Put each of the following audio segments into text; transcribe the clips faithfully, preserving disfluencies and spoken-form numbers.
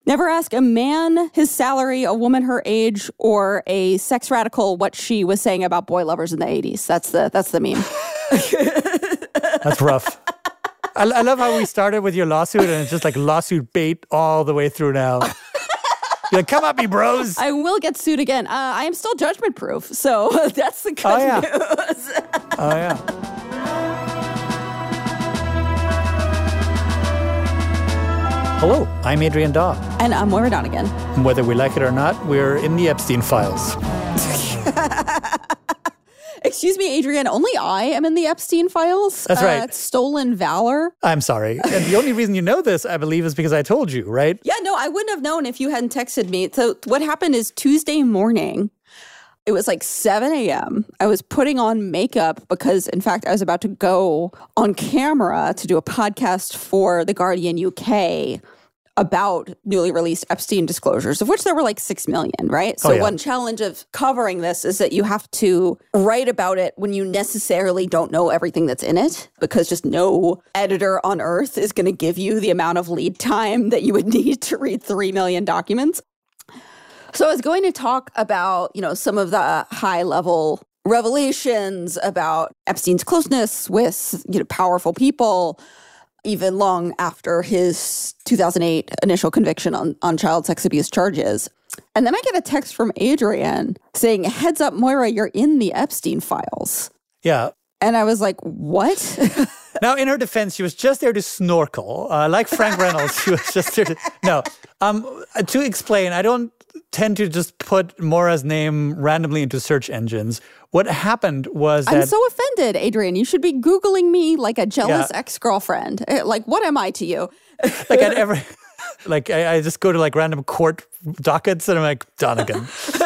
Never ask a man his salary, a woman her age, or a sex radical what she was saying about boy lovers in the eighties. That's the that's the meme. That's rough. I, I love how we started with your lawsuit and it's just like lawsuit bait all the way through now. You're like, come at me, bros. I will get sued again. Uh, I am still judgment proof, so that's the good oh, yeah. news. oh, yeah. Hello, I'm Adrian Daw. And I'm Moira Donegan. And whether we like it or not, we're in the Epstein files. Excuse me, Adrian, only I am in the Epstein files. That's right. Uh, stolen valor. I'm sorry. And the only reason you know this, I believe, is because I told you, right? Yeah, no, I wouldn't have known if you hadn't texted me. So what happened is Tuesday morning, it was like seven a.m. I was putting on makeup because, in fact, I was about to go on camera to do a podcast for The Guardian U K about newly released Epstein disclosures, of which there were like six million, right? So oh, yeah. One challenge of covering this is that you have to write about it when you necessarily don't know everything that's in it, because just no editor on earth is going to give you the amount of lead time that you would need to read three million documents. So I was going to talk about, you know, some of the high-level revelations about Epstein's closeness with, you know, powerful people, even long after his two thousand eight initial conviction on, on child sex abuse charges. And then I get a text from Adrian saying, heads up, Moira, you're in the Epstein files. Yeah. And I was like, what? Now, in her defense, she was just there to snorkel. Uh, like Frank Reynolds, she was just there to... No. Um, to explain, I don't tend to just put Moira's name randomly into search engines. What happened was that... I'm so offended, Adrian. You should be Googling me like a jealous Yeah. ex-girlfriend. Like, what am I to you? Like, I'd ever... Like, I, I just go to, like, random court dockets, and I'm like, Donegan.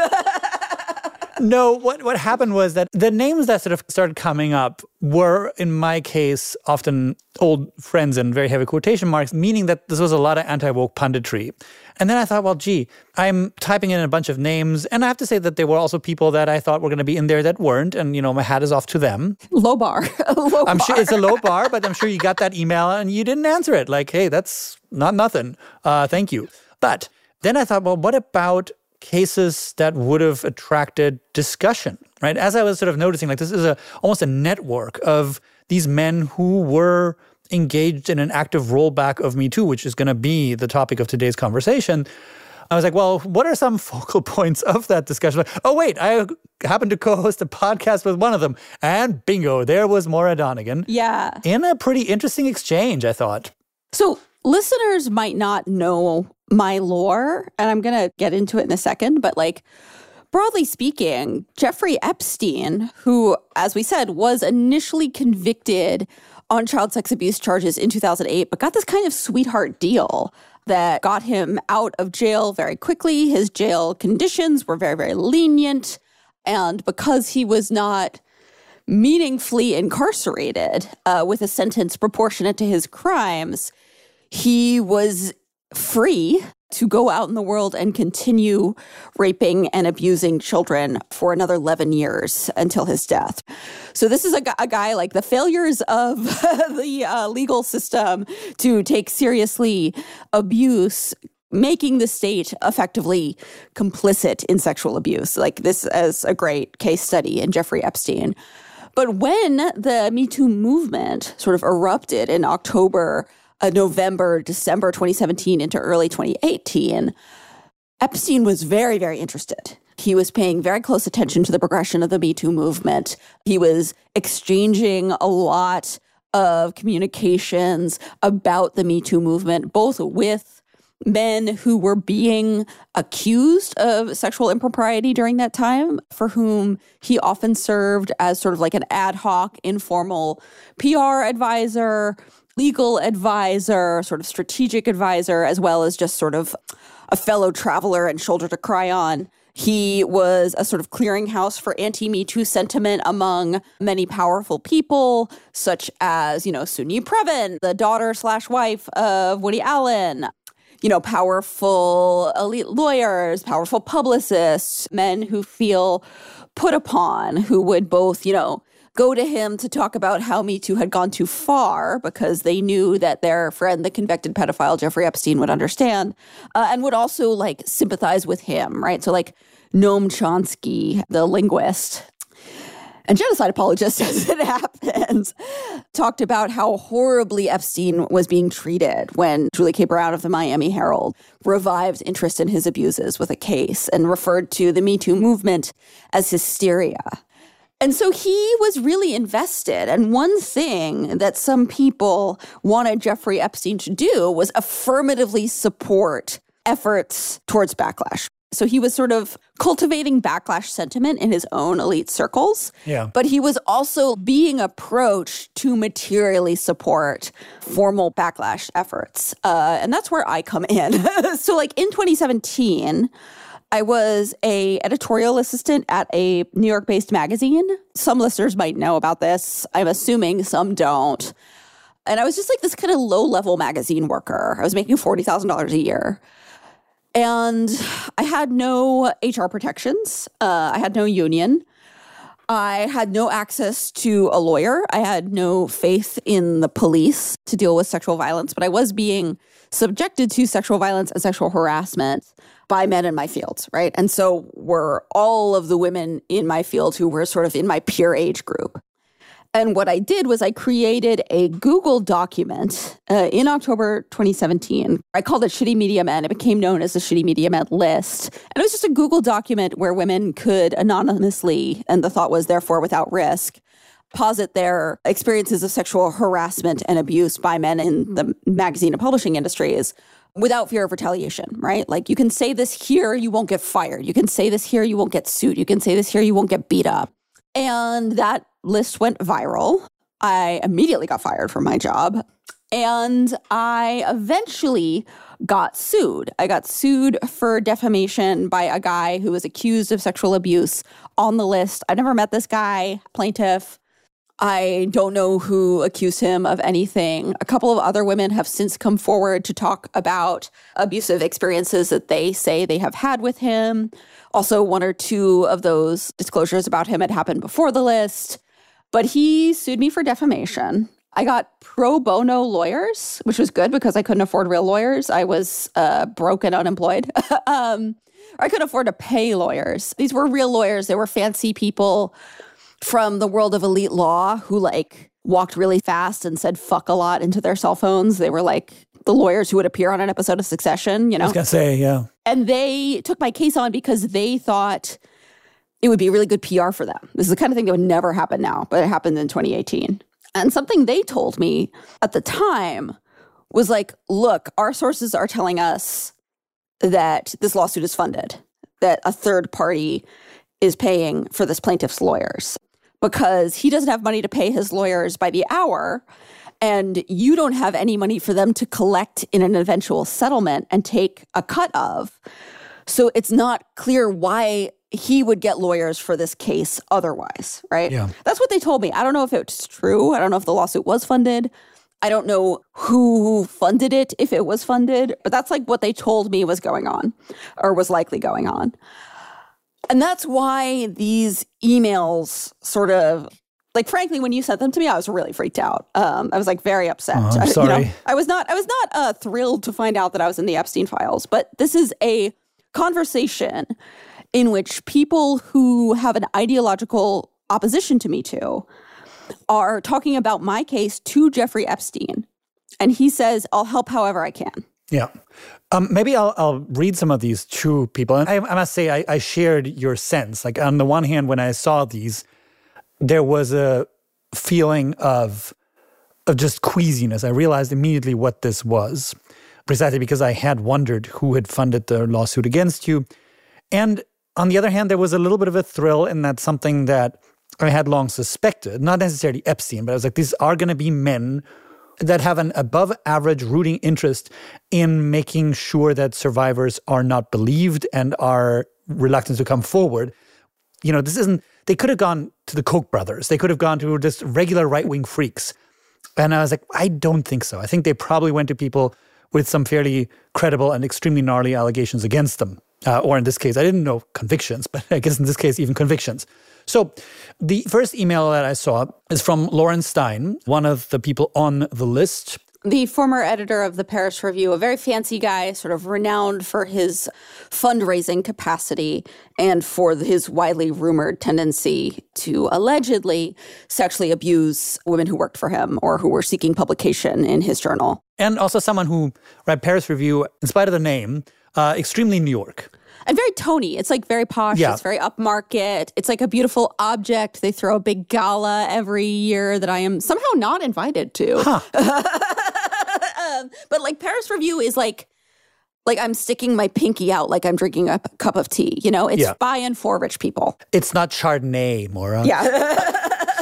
No, what, what happened was that the names that sort of started coming up were, in my case, often old friends in very heavy quotation marks, meaning that this was a lot of anti-woke punditry. And then I thought, well, gee, I'm typing in a bunch of names, and I have to say that there were also people that I thought were going to be in there that weren't, and, you know, my hat is off to them. Low bar. low I'm bar. sure it's a low bar, but I'm sure you got that email and you didn't answer it. Like, hey, that's not nothing. Uh, thank you. But then I thought, well, what about cases that would have attracted discussion, right? As I was sort of noticing, like, this is a almost a network of these men who were engaged in an active rollback of Me Too, which is going to be the topic of today's conversation. I was like, well, what are some focal points of that discussion? Like, oh, wait, I happened to co-host a podcast with one of them, and bingo, there was Moira Donegan. Yeah. In a pretty interesting exchange, I thought. So listeners might not know my lore, and I'm going to get into it in a second, but like, broadly speaking, Jeffrey Epstein, who, as we said, was initially convicted on child sex abuse charges in two thousand eight, but got this kind of sweetheart deal that got him out of jail very quickly. His jail conditions were very, very lenient. And because he was not meaningfully incarcerated uh, with a sentence proportionate to his crimes, he was free to go out in the world and continue raping and abusing children for another eleven years until his death. So this is a, a guy like the failures of the uh, legal system to take seriously abuse, making the state effectively complicit in sexual abuse. Like, this is a great case study in Jeffrey Epstein. But when the Me Too movement sort of erupted in October, uh, November, December twenty seventeen into early twenty eighteen, Epstein was very, very interested. He was paying very close attention to the progression of the Me Too movement. He was exchanging a lot of communications about the Me Too movement, both with men who were being accused of sexual impropriety during that time, for whom he often served as sort of like an ad hoc, informal P R advisor, legal advisor, sort of strategic advisor, as well as just sort of a fellow traveler and shoulder to cry on. He was a sort of clearinghouse for anti-Me Too sentiment among many powerful people, such as, you know, Soon-Yi Previn, the daughter slash wife of Woody Allen, you know, powerful elite lawyers, powerful publicists, men who feel put upon, who would both, you know, go to him to talk about how Me Too had gone too far because they knew that their friend, the convicted pedophile Jeffrey Epstein, would understand uh, and would also like sympathize with him, right? So like Noam Chomsky, the linguist and genocide apologist, as it happens, talked about how horribly Epstein was being treated when Julie K. Brown of the Miami Herald revived interest in his abuses with a case and referred to the Me Too movement as hysteria. And so he was really invested. And one thing that some people wanted Jeffrey Epstein to do was affirmatively support efforts towards backlash. So he was sort of cultivating backlash sentiment in his own elite circles. Yeah. But he was also being approached to materially support formal backlash efforts. Uh, and that's where I come in. So like in twenty seventeen, I was a editorial assistant at a New York-based magazine. Some listeners might know about this. I'm assuming some don't. And I was just like this kind of low-level magazine worker. I was making forty thousand dollars a year. And I had no H R protections. Uh, I had no union. I had no access to a lawyer. I had no faith in the police to deal with sexual violence, but I was being subjected to sexual violence and sexual harassment by men in my field, right? And so were all of the women in my field who were sort of in my peer age group. And what I did was I created a Google document uh, in October twenty seventeen. I called it Shitty Media Men. It became known as the Shitty Media Men list. And it was just a Google document where women could anonymously, and the thought was therefore without risk, posit their experiences of sexual harassment and abuse by men in the magazine and publishing industries without fear of retaliation, right? Like you can say this here, you won't get fired. You can say this here, you won't get sued. You can say this here, you won't get beat up. And that list went viral. I immediately got fired from my job. And I eventually got sued. I got sued for defamation by a guy who was accused of sexual abuse on the list. I never met this guy, plaintiff. I don't know who accused him of anything. A couple of other women have since come forward to talk about abusive experiences that they say they have had with him. Also, one or two of those disclosures about him had happened before the list. But he sued me for defamation. I got pro bono lawyers, which was good because I couldn't afford real lawyers. I was uh, broke and unemployed. um, I couldn't afford to pay lawyers. These were real lawyers. They were fancy people from the world of elite law who like walked really fast and said fuck a lot into their cell phones. They were like the lawyers who would appear on an episode of Succession, you know? I was going to say, yeah. And they took my case on because they thought it would be really good P R for them. This is the kind of thing that would never happen now, but it happened in twenty eighteen. And something they told me at the time was like, look, our sources are telling us that this lawsuit is funded, that a third party is paying for this plaintiff's lawyers because he doesn't have money to pay his lawyers by the hour, and you don't have any money for them to collect in an eventual settlement and take a cut of. So it's not clear why he would get lawyers for this case otherwise, right? Yeah. That's what they told me. I don't know if it's true. I don't know if the lawsuit was funded. I don't know who funded it, if it was funded, but that's like what they told me was going on or was likely going on. And that's why these emails sort of, like, frankly, when you sent them to me, I was really freaked out. Um, I was like very upset. Oh, I'm I, sorry. You know, I was not, I was not uh, thrilled to find out that I was in the Epstein files, but this is a conversation in which people who have an ideological opposition to Me Too are talking about my case to Jeffrey Epstein. And he says, I'll help however I can. Yeah. Um, maybe I'll, I'll read some of these to people. And I, I must say, I, I shared your sense. Like, on the one hand, when I saw these, there was a feeling of, of just queasiness. I realized immediately what this was, precisely because I had wondered who had funded the lawsuit against you. And on the other hand, there was a little bit of a thrill in that something that I had long suspected, not necessarily Epstein, but I was like, these are going to be men that have an above average rooting interest in making sure that survivors are not believed and are reluctant to come forward. You know, this isn't, they could have gone to the Koch brothers. They could have gone to just regular right-wing freaks. And I was like, I don't think so. I think they probably went to people with some fairly credible and extremely gnarly allegations against them. Uh, or in this case, I didn't know convictions, but I guess in this case, even convictions. So the first email that I saw is from Lauren Stein, one of the people on the list. The former editor of the Paris Review, a very fancy guy, sort of renowned for his fundraising capacity and for his widely rumored tendency to allegedly sexually abuse women who worked for him or who were seeking publication in his journal. And also someone who read Paris Review, in spite of the name, uh, extremely New York. And very Tony. It's like very posh. Yeah. It's very upmarket. It's like a beautiful object. They throw a big gala every year that I am somehow not invited to. Huh. um, but like Paris Review is like, like I'm sticking my pinky out like I'm drinking a p- cup of tea. You know, it's yeah. by and for rich people. It's not Chardonnay, Maura. Yeah.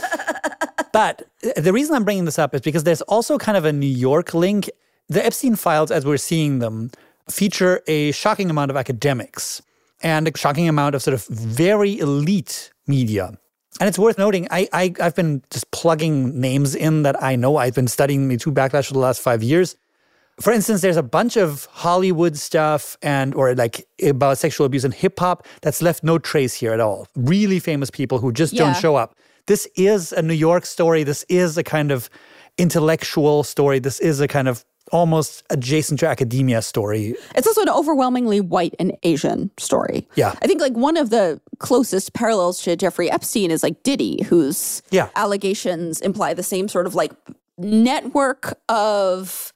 But the reason I'm bringing this up is because there's also kind of a New York link. The Epstein files, as we're seeing them, feature a shocking amount of academics and a shocking amount of sort of very elite media. And it's worth noting, I, I, I've been just plugging names in that I know. I've been studying Me Too Backlash for the last five years. For instance, there's a bunch of Hollywood stuff and or like about sexual abuse in hip hop that's left no trace here at all. Really famous people who just yeah. don't show up. This is a New York story. This is a kind of intellectual story. This is a kind of almost adjacent to academia story. It's also an overwhelmingly white and Asian story. Yeah. I think like one of the closest parallels to Jeffrey Epstein is like Diddy, whose yeah. allegations imply the same sort of like network of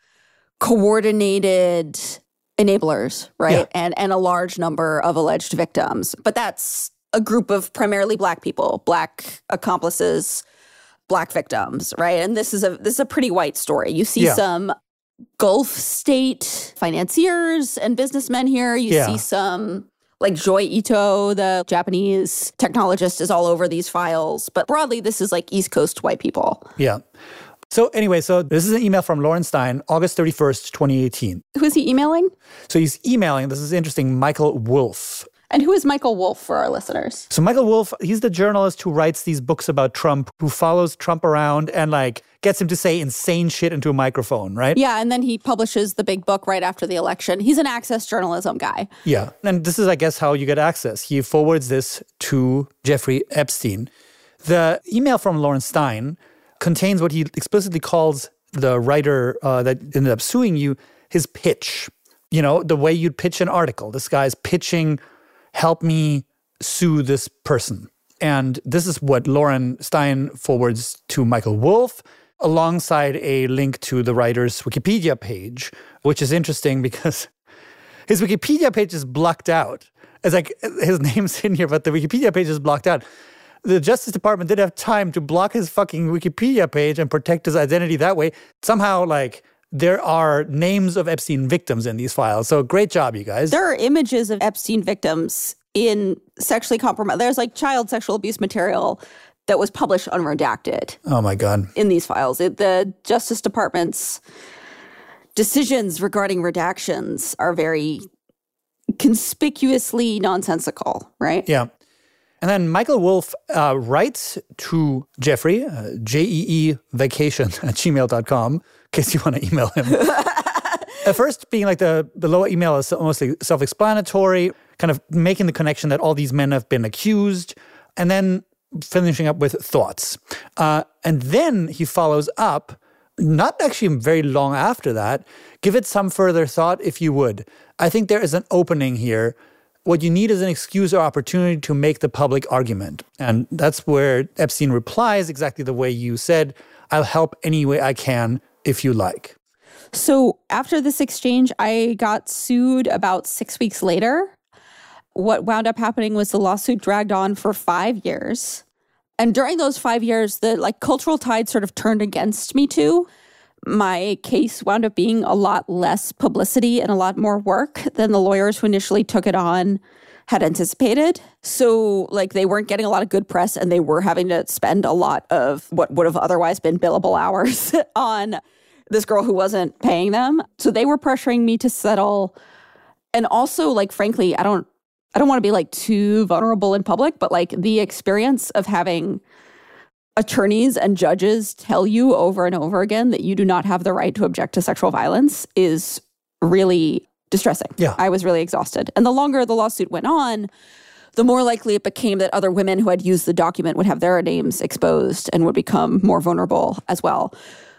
coordinated enablers, right? Yeah. And and a large number of alleged victims. But that's a group of primarily Black people, Black accomplices, Black victims, right? And this is a this is a pretty white story. You see yeah. some Gulf state financiers and businessmen here. You yeah. see some, like Joi Ito, the Japanese technologist, is all over these files. But broadly, this is like East Coast white people. Yeah. So anyway, so this is an email from Lauren Stein, August thirty-first, twenty eighteen. Who is he emailing? So he's emailing, this is interesting, Michael Wolff. And who is Michael Wolff for our listeners? So Michael Wolff, he's the journalist who writes these books about Trump, who follows Trump around and like gets him to say insane shit into a microphone, right? Yeah, and then he publishes the big book right after the election. He's an access journalism guy. Yeah, and this is, I guess, how you get access. He forwards this to Jeffrey Epstein. The email from Lauren Stein contains what he explicitly calls the writer uh, that ended up suing you, his pitch. You know, the way you'd pitch an article. This guy's pitching, help me sue this person. And this is what Lauren Stein forwards to Michael Wolff, alongside a link to the writer's Wikipedia page, which is interesting because his Wikipedia page is blocked out. It's like his name's in here, but the Wikipedia page is blocked out. The Justice Department didn't have time to block his fucking Wikipedia page and protect his identity that way. Somehow, like, there are names of Epstein victims in these files. So great job, you guys. There are images of Epstein victims in sexually compromised. There's like child sexual abuse material that was published unredacted. Oh, my God. In these files. It, the Justice Department's decisions regarding redactions are very conspicuously nonsensical, right? Yeah. And then Michael Wolff uh, writes to Jeffrey, uh, J E E vacation at gmail dot com, in case you want to email him. At first, being like the below email is mostly self-explanatory, kind of making the connection that all these men have been accused, and then finishing up with thoughts. Uh, and then he follows up, not actually very long after that, give it some further thought if you would. I think there is an opening here. What you need is an excuse or opportunity to make the public argument. And that's where Epstein replies exactly the way you said, I'll help any way I can if you like. So after this exchange, I got sued about six weeks later. What wound up happening was the lawsuit dragged on for five years. And during those five years, the like cultural tide sort of turned against me too. My case wound up being a lot less publicity and a lot more work than the lawyers who initially took it on had anticipated. So like they weren't getting a lot of good press and they were having to spend a lot of what would have otherwise been billable hours on this girl who wasn't paying them. So they were pressuring me to settle. And also, like, frankly, I don't I don't want to be like too vulnerable in public, but like the experience of having attorneys and judges tell you over and over again that you do not have the right to object to sexual violence is really distressing. Yeah. I was really exhausted. And the longer the lawsuit went on, the more likely it became that other women who had used the document would have their names exposed and would become more vulnerable as well.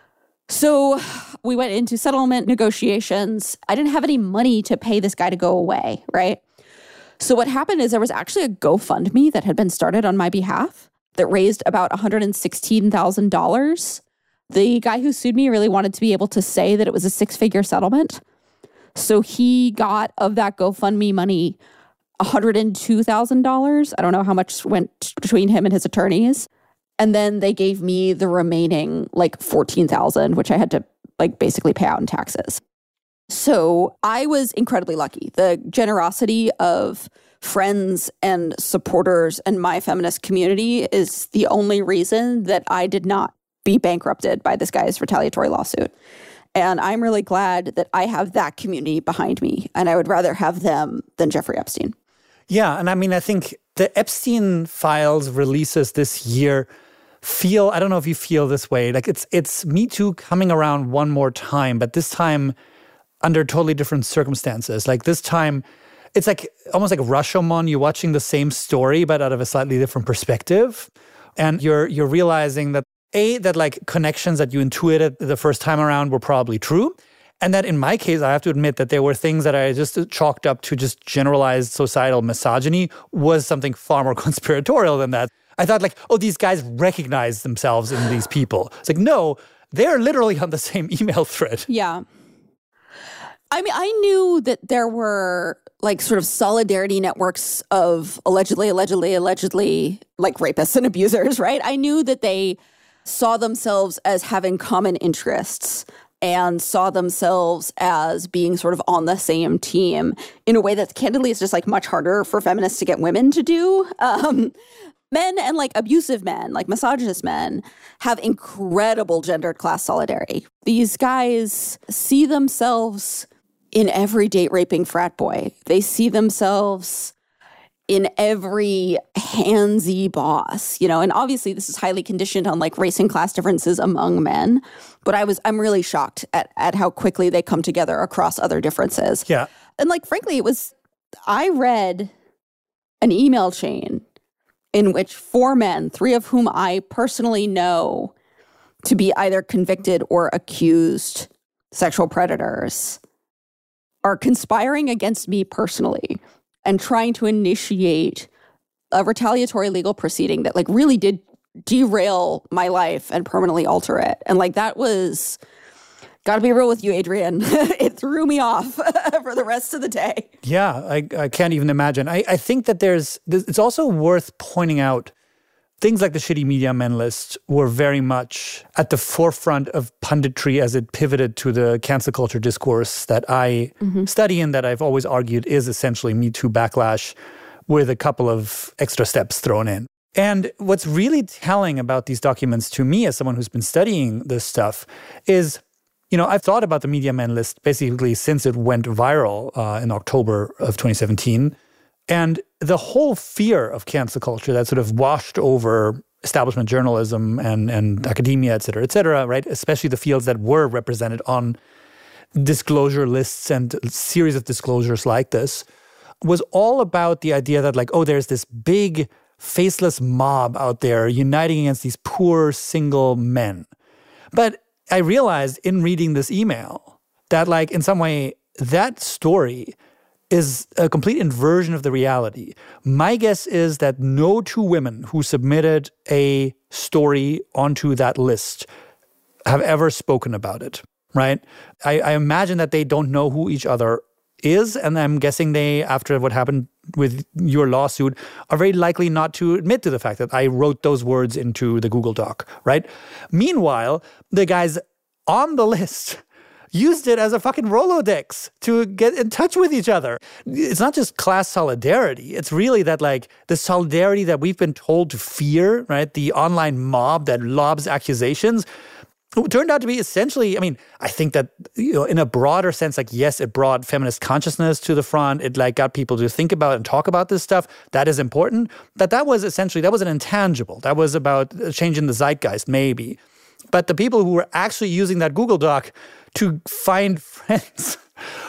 So we went into settlement negotiations. I didn't have any money to pay this guy to go away, right? So what happened is there was actually a GoFundMe that had been started on my behalf that raised about one hundred sixteen thousand dollars. The guy who sued me really wanted to be able to say that it was a six-figure settlement. So he got, of that GoFundMe money, one hundred two thousand dollars. I don't know how much went between him and his attorneys. And then they gave me the remaining like fourteen thousand dollars, which I had to like basically pay out in taxes. So I was incredibly lucky. The generosity of friends and supporters and my feminist community is the only reason that I did not be bankrupted by this guy's retaliatory lawsuit. And I'm really glad that I have that community behind me. And I would rather have them than Jeffrey Epstein. Yeah. And I mean, I think the Epstein Files releases this year feel, I don't know if you feel this way, like it's it's Me Too coming around one more time, but this time under totally different circumstances. Like this time, it's like almost like Rashomon. You're watching the same story, but out of a slightly different perspective. And you're you're realizing that, A, that like connections that you intuited the first time around were probably true. And that in my case, I have to admit that there were things that I just chalked up to just generalized societal misogyny was something far more conspiratorial than that. I thought like, oh, these guys recognize themselves in these people. It's like, no, they're literally on the same email thread. Yeah. I mean, I knew that there were like sort of solidarity networks of allegedly, allegedly, allegedly like rapists and abusers, right? I knew that they saw themselves as having common interests and saw themselves as being sort of on the same team in a way that candidly is just like much harder for feminists to get women to do. Um, men and like abusive men, like misogynist men, have incredible gendered class solidarity. These guys see themselves in every date raping frat boy. They see themselves in every handsy boss, you know, and obviously this is highly conditioned on like race and class differences among men. But I was, I'm really shocked at, at how quickly they come together across other differences. Yeah. And like, frankly, it was, I read an email chain in which four men, three of whom I personally know to be either convicted or accused sexual predators, are conspiring against me personally and trying to initiate a retaliatory legal proceeding that like really did derail my life and permanently alter it. And like that was, gotta be real with you, Adrian, it threw me off for the rest of the day. Yeah, I, I can't even imagine. I, I think that there's, it's also worth pointing out things like the Shitty Media Men list were very much at the forefront of punditry as it pivoted to the cancel culture discourse that I mm-hmm. study and that I've always argued is essentially Me Too backlash with a couple of extra steps thrown in. And what's really telling about these documents to me as someone who's been studying this stuff is, you know, I've thought about the Media Men list basically since it went viral uh, in October of twenty seventeen. And the whole fear of cancel culture that sort of washed over establishment journalism and, and academia, et cetera, et cetera, right? Especially the fields that were represented on disclosure lists and series of disclosures like this was all about the idea that like, oh, there's this big faceless mob out there uniting against these poor single men. But I realized in reading this email that like in some way that story is a complete inversion of the reality. My guess is that no two women who submitted a story onto that list have ever spoken about it, right? I, I imagine that they don't know who each other is, and I'm guessing they, after what happened with your lawsuit, are very likely not to admit to the fact that I wrote those words into the Google Doc, right? Meanwhile, the guys on the list used it as a fucking Rolodex to get in touch with each other. It's not just class solidarity. It's really that like the solidarity that we've been told to fear, right? The online mob that lobs accusations turned out to be essentially, I mean, I think that, you know, in a broader sense, like, yes, it brought feminist consciousness to the front. It like got people to think about and talk about this stuff. That is important. But that was essentially, that was an intangible. That was about changing the zeitgeist, maybe. But the people who were actually using that Google Doc to find friends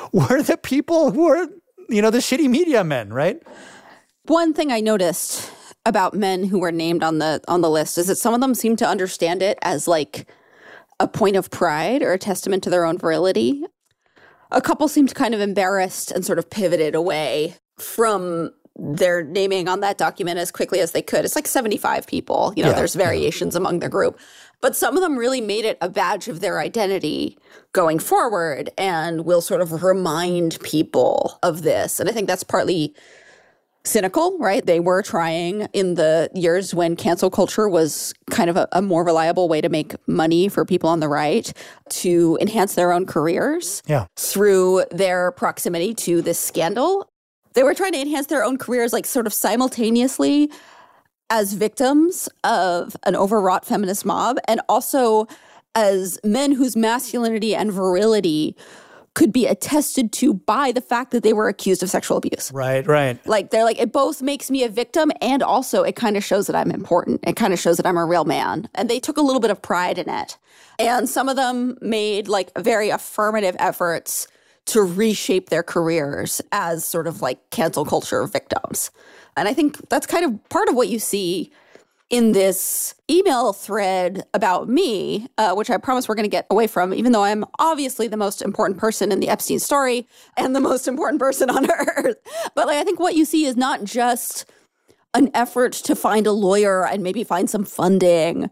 were the people who were, you know, the shitty media men, right? One thing I noticed about men who were named on the on the list is that some of them seem to understand it as like a point of pride or a testament to their own virility. A couple seemed kind of embarrassed and sort of pivoted away from their naming on that document as quickly as they could. It's like seventy-five people. You know, yeah, there's variations yeah. among the group. But some of them really made it a badge of their identity going forward and will sort of remind people of this. And I think that's partly cynical, right? They were trying in the years when cancel culture was kind of a, a more reliable way to make money for people on the right to enhance their own careers yeah. through their proximity to this scandal. They were trying to enhance their own careers like sort of simultaneously as victims of an overwrought feminist mob and also as men whose masculinity and virility could be attested to by the fact that they were accused of sexual abuse. Right, right. Like, they're like, it both makes me a victim and also it kind of shows that I'm important. It kind of shows that I'm a real man. And they took a little bit of pride in it. And some of them made like very affirmative efforts to reshape their careers as sort of like cancel culture victims. And I think that's kind of part of what you see in this email thread about me, uh, which I promise we're going to get away from, even though I'm obviously the most important person in the Epstein story and the most important person on earth. But like, I think what you see is not just an effort to find a lawyer and maybe find some funding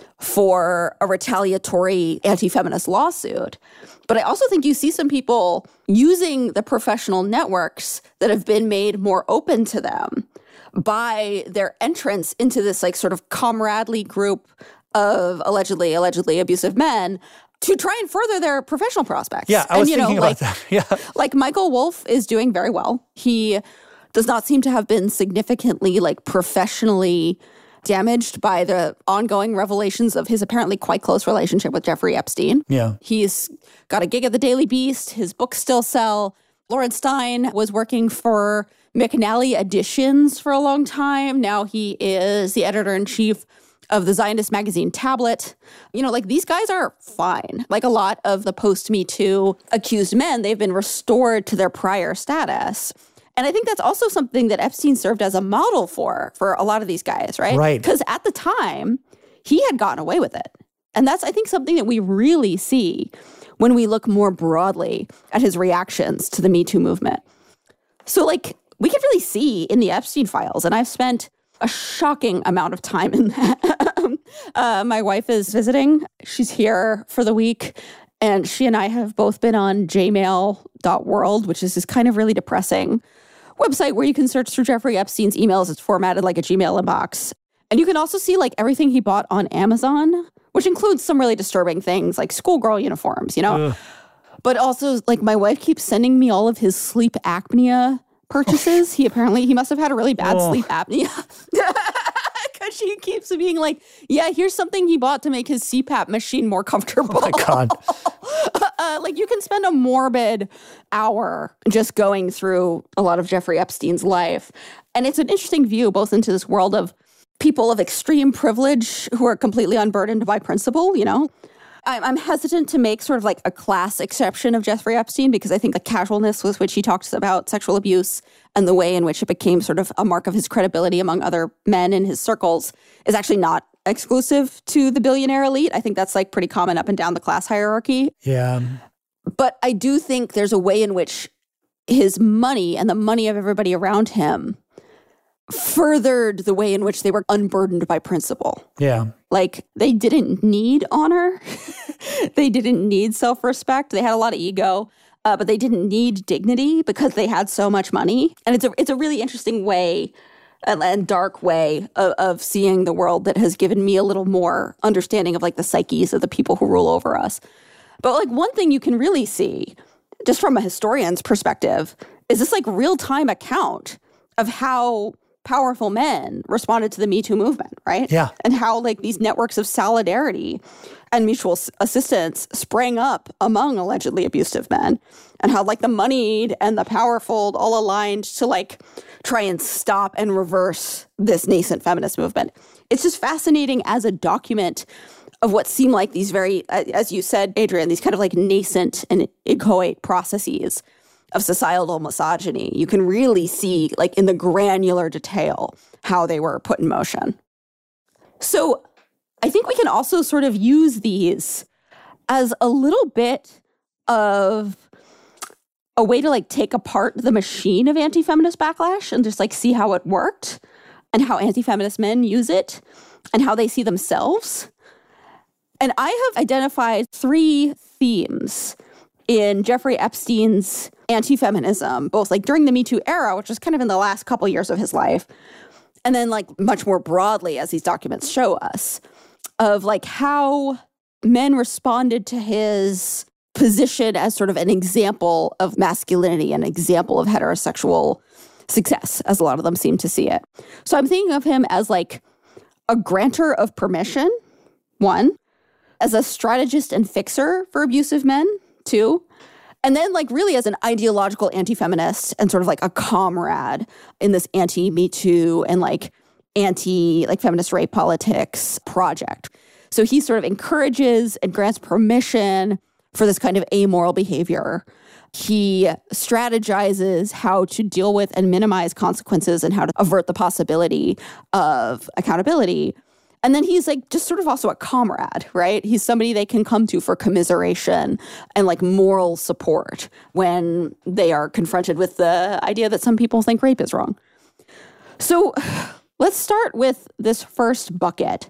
for a retaliatory anti-feminist lawsuit. But I also think you see some people using the professional networks that have been made more open to them by their entrance into this like sort of comradely group of allegedly, allegedly abusive men to try and further their professional prospects. Yeah, I was and, you thinking know, about like, that. Yeah. Like Michael Wolff is doing very well. He does not seem to have been significantly like professionally damaged by the ongoing revelations of his apparently quite close relationship with Jeffrey Epstein. Yeah. He's got a gig at the Daily Beast. His books still sell. Lawrence Stein was working for McNally Editions for a long time. Now he is the editor-in-chief of the Zionist magazine Tablet. You know, like these guys are fine. Like a lot of the post-Me Too accused men, they've been restored to their prior status. And I think that's also something that Epstein served as a model for, for a lot of these guys, right? Right. Because at the time, he had gotten away with it. And that's, I think, something that we really see when we look more broadly at his reactions to the Me Too movement. So, like, we can really see in the Epstein files, and I've spent a shocking amount of time in that. uh, my wife is visiting. She's here for the week, and she and I have both been on j mail dot world, which is this kind of really depressing website where you can search through Jeffrey Epstein's emails. It's formatted like a Gmail inbox. And you can also see, like, everything he bought on Amazon, which includes some really disturbing things, like schoolgirl uniforms, you know? Ugh. But also, like, my wife keeps sending me all of his sleep apnea purchases. He apparently, he must have had a really bad oh. sleep apnea. Because she keeps being like, yeah, here's something he bought to make his C PAP machine more comfortable. Oh my God. uh, like you can spend a morbid hour just going through a lot of Jeffrey Epstein's life. And it's an interesting view both into this world of people of extreme privilege who are completely unburdened by principle, you know? I'm hesitant to make sort of like a class exception of Jeffrey Epstein because I think the casualness with which he talks about sexual abuse and the way in which it became sort of a mark of his credibility among other men in his circles is actually not exclusive to the billionaire elite. I think that's like pretty common up and down the class hierarchy. Yeah. But I do think there's a way in which his money and the money of everybody around him furthered the way in which they were unburdened by principle. Yeah. Like, they didn't need honor. They didn't need self-respect. They had a lot of ego, uh, but they didn't need dignity because they had so much money. And it's a it's a really interesting way and, and dark way of, of seeing the world that has given me a little more understanding of, like, the psyches of the people who rule over us. But, like, one thing you can really see, just from a historian's perspective, is this, like, real-time account of how powerful men responded to the Me Too movement, right? Yeah. And how, like, these networks of solidarity and mutual assistance sprang up among allegedly abusive men, and how, like, the moneyed and the powerful all aligned to, like, try and stop and reverse this nascent feminist movement. It's just fascinating as a document of what seem like these very, as you said, Adrian, these kind of like nascent and inchoate processes of societal misogyny. You can really see, like, in the granular detail, how they were put in motion. So I think we can also sort of use these as a little bit of a way to, like, take apart the machine of anti-feminist backlash and just, like, see how it worked and how anti-feminist men use it and how they see themselves. And I have identified three themes in Jeffrey Epstein's anti-feminism, both, like, during the Me Too era, which was kind of in the last couple years of his life, and then, like, much more broadly, as these documents show us, of, like, how men responded to his position as sort of an example of masculinity, an example of heterosexual success, as a lot of them seem to see it. So I'm thinking of him as, like, a grantor of permission, one, as a strategist and fixer for abusive men, two, and then, like, really as an ideological anti-feminist and sort of like a comrade in this anti-Me Too and, like, anti, like, feminist rape politics project. So he sort of encourages and grants permission for this kind of amoral behavior. He strategizes how to deal with and minimize consequences and how to avert the possibility of accountability. And then he's, like, just sort of also a comrade, right? He's somebody they can come to for commiseration and, like, moral support when they are confronted with the idea that some people think rape is wrong. So let's start with this first bucket,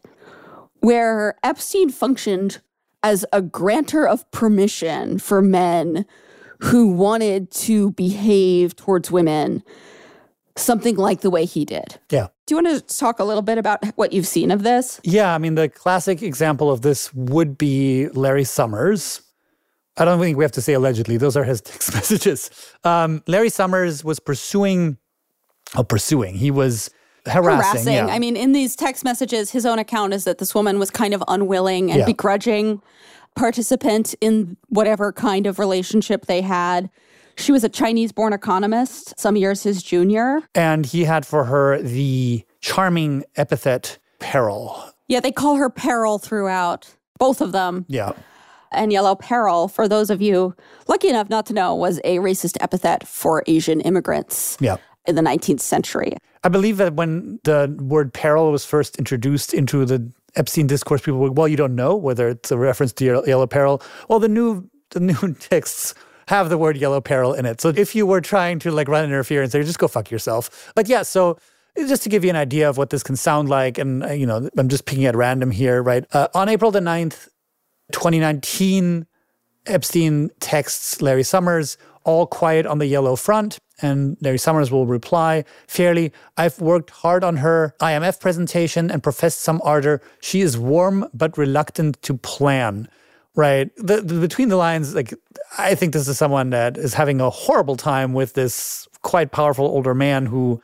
where Epstein functioned as a grantor of permission for men who wanted to behave towards women something like the way he did. Yeah. Do you want to talk a little bit about what you've seen of this? Yeah, I mean, the classic example of this would be Larry Summers. I don't think we have to say allegedly. Those are his text messages. Um, Larry Summers was pursuing, oh, pursuing, he was harassing. Harassing. Yeah. I mean, in these text messages, his own account is that this woman was kind of unwilling and yeah. begrudging participant in whatever kind of relationship they had. She was a Chinese-born economist, some years his junior. And he had for her the charming epithet Peril. Yeah, they call her Peril throughout, both of them. Yeah. And Yellow Peril, for those of you lucky enough not to know, was a racist epithet for Asian immigrants yeah. in the nineteenth century. I believe that when the word peril was first introduced into the Epstein discourse, people were, well, you don't know whether it's a reference to Yellow Peril. Well, the new the new texts have the word Yellow Peril in it. So if you were trying to, like, run interference there, just go fuck yourself. But yeah, so just to give you an idea of what this can sound like, and, uh, you know, I'm just picking at random here, right? Uh, on April the ninth, twenty nineteen, Epstein texts Larry Summers, all quiet on the yellow front. And Larry Summers will reply, fairly, I've worked hard on her I M F presentation and professed some ardor. She is warm but reluctant to plan. Right? The, the, between the lines, like, I think this is someone that is having a horrible time with this quite powerful older man who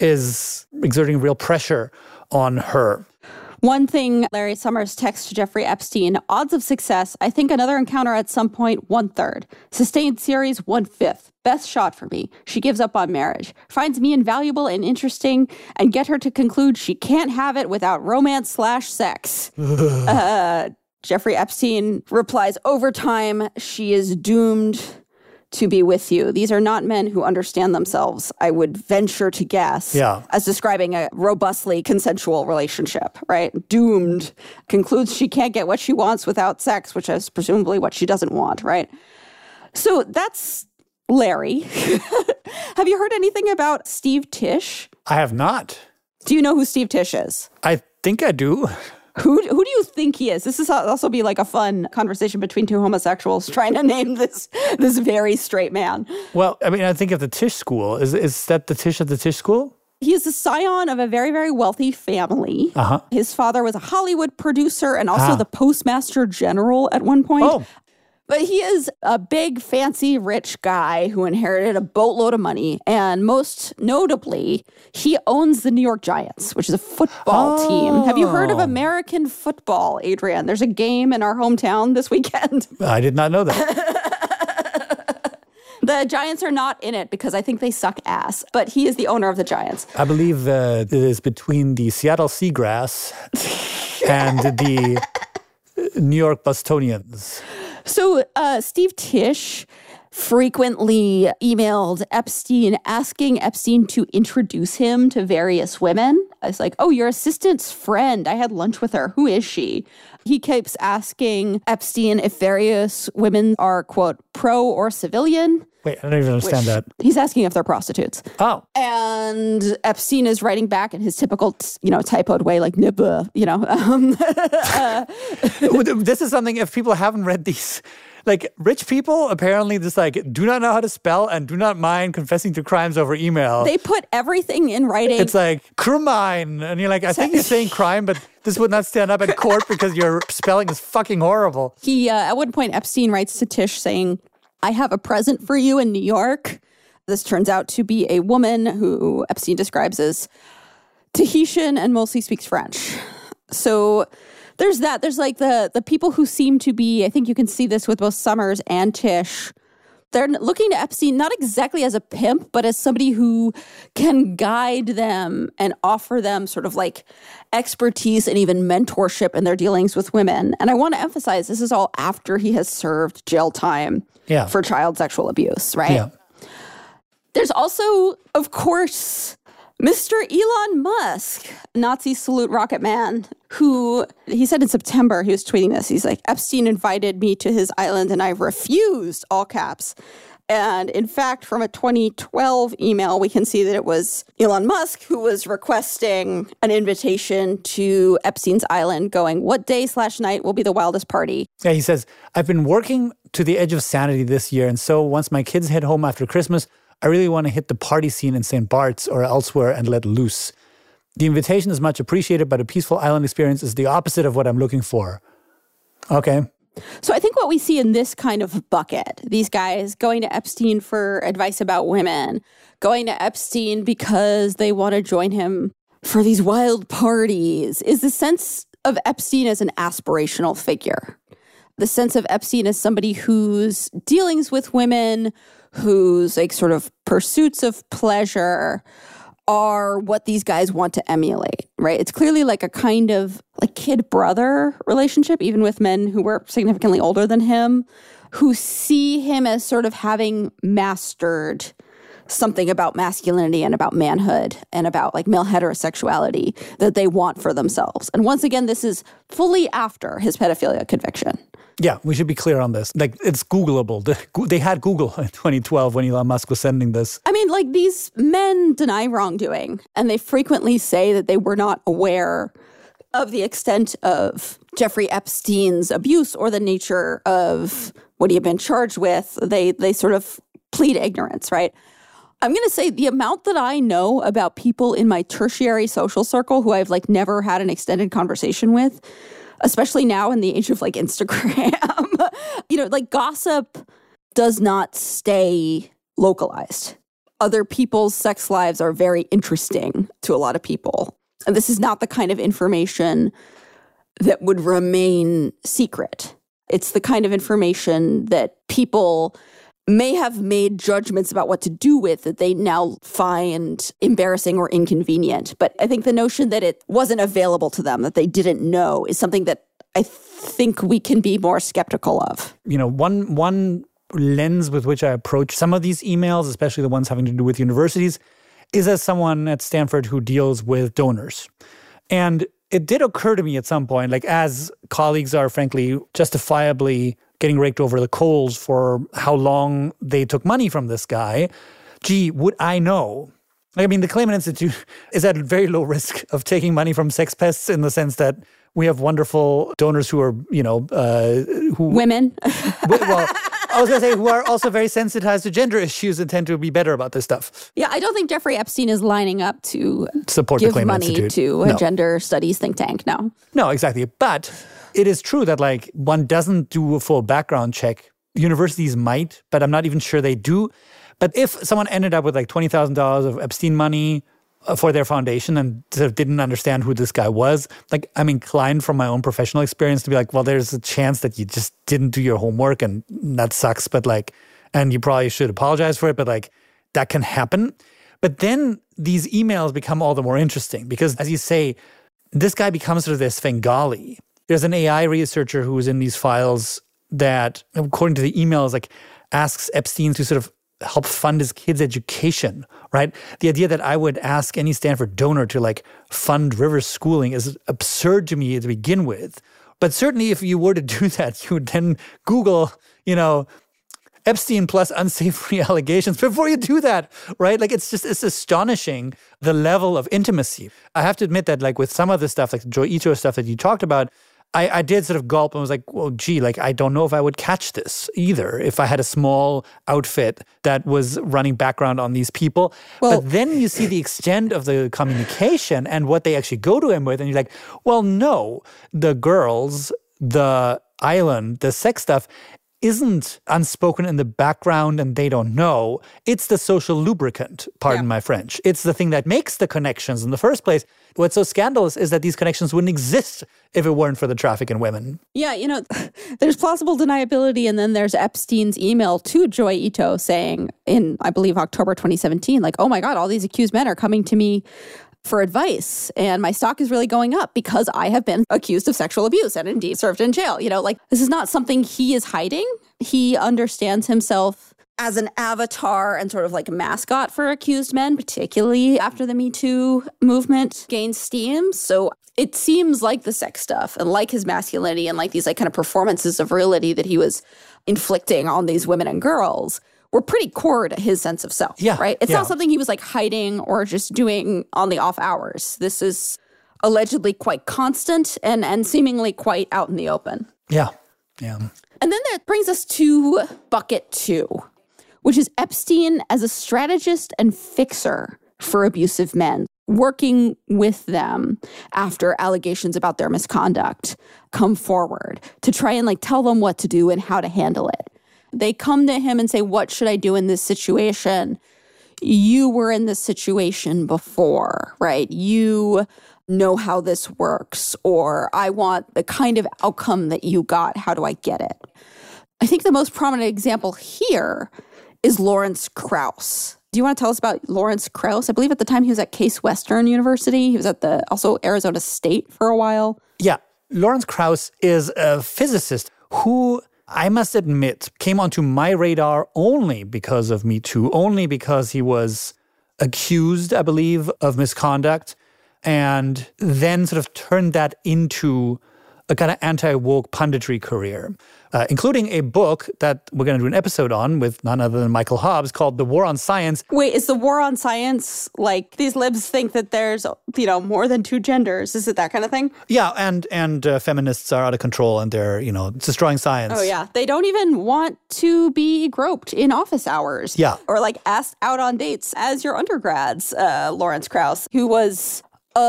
is exerting real pressure on her. One thing Larry Summers texts to Jeffrey Epstein, odds of success, I think another encounter at some point, one-third. Sustained series, one-fifth. Best shot for me. She gives up on marriage. Finds me invaluable and interesting, and get her to conclude she can't have it without romance slash sex. uh, Jeffrey Epstein replies, over time, she is doomed to be with you. These are not men who understand themselves, I would venture to guess, yeah. as describing a robustly consensual relationship, right? Doomed. Concludes she can't get what she wants without sex, which is presumably what she doesn't want, right? So that's Larry. Have you heard anything about Steve Tisch? I have not. Do you know who Steve Tisch is? I think I do. Who who do you think he is? This is also be like a fun conversation between two homosexuals trying to name this this very straight man. Well, I mean, I think of the Tisch School. Is is that the Tisch at the Tisch School? He is the scion of a very, very wealthy family. Uh-huh. His father was a Hollywood producer and also ah. the postmaster general at one point. Oh. But he is a big, fancy, rich guy who inherited a boatload of money. And most notably, he owns the New York Giants, which is a football oh. team. Have you heard of American football, Adrian? There's a game in our hometown this weekend. I did not know that. The Giants are not in it because I think they suck ass. But he is the owner of the Giants. I believe uh, it is between the Seattle Seagrass and the New York Bostonians. So uh, Steve Tisch frequently emailed Epstein asking Epstein to introduce him to various women. It's like, oh, your assistant's friend. I had lunch with her. Who is she? He keeps asking Epstein if various women are, quote, pro or civilian. Wait, I don't even understand that. He's asking if they're prostitutes. Oh. And Epstein is writing back in his typical, you know, typoed way, like, nibba, you know. Um, uh, this is something, if people haven't read these, like, rich people apparently just, like, do not know how to spell and do not mind confessing to crimes over email. They put everything in writing. It's like, crime. And you're like, I think you're saying crime, but this would not stand up in court because your spelling is fucking horrible. He, uh, at one point, Epstein writes to Tish saying, I have a present for you in New York. This turns out to be a woman who Epstein describes as Tahitian and mostly speaks French. So there's that. There's like the the people who seem to be, I think you can see this with both Summers and Tish. They're looking to Epstein not exactly as a pimp, but as somebody who can guide them and offer them sort of like expertise and even mentorship in their dealings with women. And I want to emphasize this is all after he has served jail time yeah. for child sexual abuse, right? Yeah. There's also, of course, Mister Elon Musk, Nazi salute rocket man, who he said in September, he was tweeting this. He's like, Epstein invited me to his island and I refused, all caps. And in fact, from a twenty twelve email, we can see that it was Elon Musk who was requesting an invitation to Epstein's island going, what day slash night will be the wildest party? Yeah, he says, I've been working to the edge of sanity this year. And so once my kids head home after Christmas, I really want to hit the party scene in Saint Bart's or elsewhere and let loose. The invitation is much appreciated, but a peaceful island experience is the opposite of what I'm looking for. Okay. So I think what we see in this kind of bucket, these guys going to Epstein for advice about women, going to Epstein because they want to join him for these wild parties, is the sense of Epstein as an aspirational figure. The sense of Epstein as somebody whose dealings with women, whose like sort of pursuits of pleasure are what these guys want to emulate, right? It's clearly like a kind of like kid-brother relationship, even with men who were significantly older than him, who see him as sort of having mastered something about masculinity and about manhood and about like male heterosexuality that they want for themselves. And once again, this is fully after his pedophilia conviction. Yeah, we should be clear on this. Like, it's Googleable. They had Google in twenty twelve when Elon Musk was sending this. I mean, like, these men deny wrongdoing, and they frequently say that they were not aware of the extent of Jeffrey Epstein's abuse or the nature of what he had been charged with. They they sort of plead ignorance, right? I'm going to say the amount that I know about people in my tertiary social circle who I've, like, never had an extended conversation with, especially now in the age of like Instagram, you know, like gossip does not stay localized. Other people's sex lives are very interesting to a lot of people. And this is not the kind of information that would remain secret. It's the kind of information that people may have made judgments about what to do with that they now find embarrassing or inconvenient. But I think the notion that it wasn't available to them, that they didn't know, is something that I think we can be more skeptical of. You know, one one lens with which I approach some of these emails, especially the ones having to do with universities, is as someone at Stanford who deals with donors. And it did occur to me at some point, like as colleagues are frankly justifiably getting raked over the coals for how long they took money from this guy, gee, would I know? Like, I mean, the Clayman Institute is at very low risk of taking money from sex pests in the sense that we have wonderful donors who are, you know, uh, who women. well, I was going to say who are also very sensitized to gender issues and tend to be better about this stuff. Yeah, I don't think Jeffrey Epstein is lining up to support give the Clayman money Institute. to a No. gender studies think tank. No. No, exactly. But it is true that like one doesn't do a full background check. Universities might, but I'm not even sure they do. But if someone ended up with like twenty thousand dollars of Epstein money uh, for their foundation and sort of didn't understand who this guy was, like I'm inclined from my own professional experience to be like, well, there's a chance that you just didn't do your homework and that sucks. But like, and you probably should apologize for it, but like that can happen. But then these emails become all the more interesting because, as you say, this guy becomes sort of this Svengali. There's an A I researcher who was in these files that, according to the emails, like asks Epstein to sort of help fund his kids' education, right? The idea that I would ask any Stanford donor to like fund River's schooling is absurd to me to begin with. But certainly if you were to do that, you would then Google, you know, Epstein plus unsavory allegations before you do that, right? Like it's just, it's astonishing the level of intimacy. I have to admit that like with some of the stuff, like the Joi Ito stuff that you talked about, I, I did sort of gulp and was like, well, gee, like, I don't know if I would catch this either if I had a small outfit that was running background on these people. Well, but then you see the extent of the communication and what they actually go to him with, and you're like, well, no, the girls, the island, the sex stuff isn't unspoken in the background and they don't know. It's the social lubricant, pardon yeah. my French. It's the thing that makes the connections in the first place. What's so scandalous is that these connections wouldn't exist if it weren't for the traffic in women. Yeah, you know, there's plausible deniability, and then there's Epstein's email to Joi Ito saying in, I believe, October twenty seventeen, like, oh my God, all these accused men are coming to me for advice, and my stock is really going up because I have been accused of sexual abuse and indeed served in jail. You know, like, this is not something he is hiding. He understands himself as an avatar and sort of like a mascot for accused men, particularly after the Me Too movement gained steam. So it seems like the sex stuff and like his masculinity and like these like kind of performances of virility that he was inflicting on these women and girls were pretty core to his sense of self, yeah, right? It's yeah. not something he was like hiding or just doing on the off hours. This is allegedly quite constant and, and seemingly quite out in the open. Yeah, yeah. And then that brings us to bucket two, which is Epstein as a strategist and fixer for abusive men, working with them after allegations about their misconduct come forward to try and like tell them what to do and how to handle it. They come to him and say, what should I do in this situation? You were in this situation before, right? You know how this works, or I want the kind of outcome that you got. How do I get it? I think the most prominent example here is Lawrence Krauss. Do you want to tell us about Lawrence Krauss? I believe at the time he was at Case Western University. He was at the also Arizona State for a while. Yeah. Lawrence Krauss is a physicist who, I must admit, came onto my radar only because of Me Too, only because he was accused, I believe, of misconduct, and then sort of turned that into a kind of anti-woke punditry career, uh, including a book that we're going to do an episode on with none other than Michael Hobbs called The War on Science. Wait, is the war on science, like, these libs think that there's, you know, more than two genders? Is it that kind of thing? Yeah, and and uh, feminists are out of control and they're, you know, destroying science. Oh, yeah. They don't even want to be groped in office hours. Yeah. Or, like, asked out on dates as your undergrads, uh, Lawrence Krauss, who was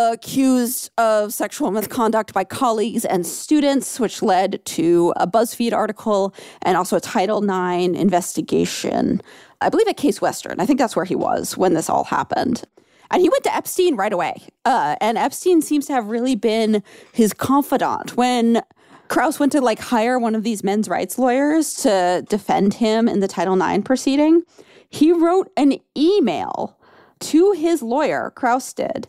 accused of sexual misconduct by colleagues and students, which led to a BuzzFeed article and also a Title nine investigation, I believe at Case Western. I think that's where he was when this all happened. And he went to Epstein right away. Uh, and Epstein seems to have really been his confidant. When Krauss went to like hire one of these men's rights lawyers to defend him in the Title nine proceeding, he wrote an email to his lawyer, Krauss did,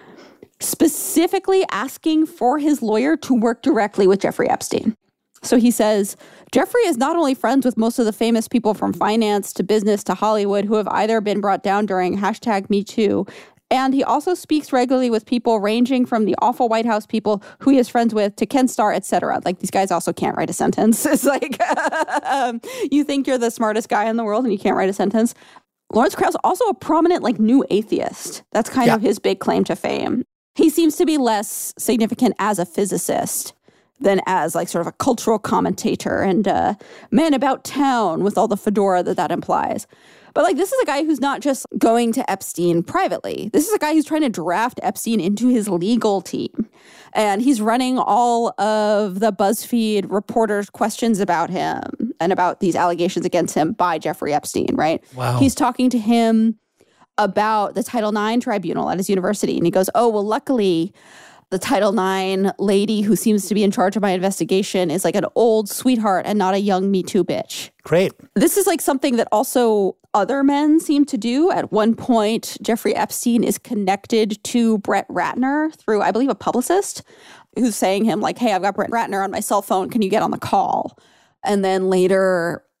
specifically asking for his lawyer to work directly with Jeffrey Epstein. So he says, Jeffrey is not only friends with most of the famous people from finance to business to Hollywood who have either been brought down during hashtag Me Too, and he also speaks regularly with people ranging from the awful White House people who he is friends with to Ken Starr, et cetera. Like, these guys also can't write a sentence. It's like, um, you think you're the smartest guy in the world and you can't write a sentence. Lawrence Krauss, also a prominent, like, new atheist. That's kind yeah. of his big claim to fame. He seems to be less significant as a physicist than as like sort of a cultural commentator and uh, man about town with all the fedora that that implies. But like, this is a guy who's not just going to Epstein privately. This is a guy who's trying to draft Epstein into his legal team. And he's running all of the BuzzFeed reporters' questions about him and about these allegations against him by Jeffrey Epstein, right? Wow. He's talking to him about the Title nine tribunal at his university. And he goes, oh, well, luckily, the Title nine lady who seems to be in charge of my investigation is like an old sweetheart and not a young Me Too bitch. Great. This is like something that also other men seem to do. At one point, Jeffrey Epstein is connected to Brett Ratner through, I believe, a publicist who's saying him like, hey, I've got Brett Ratner on my cell phone. Can you get on the call? And then later,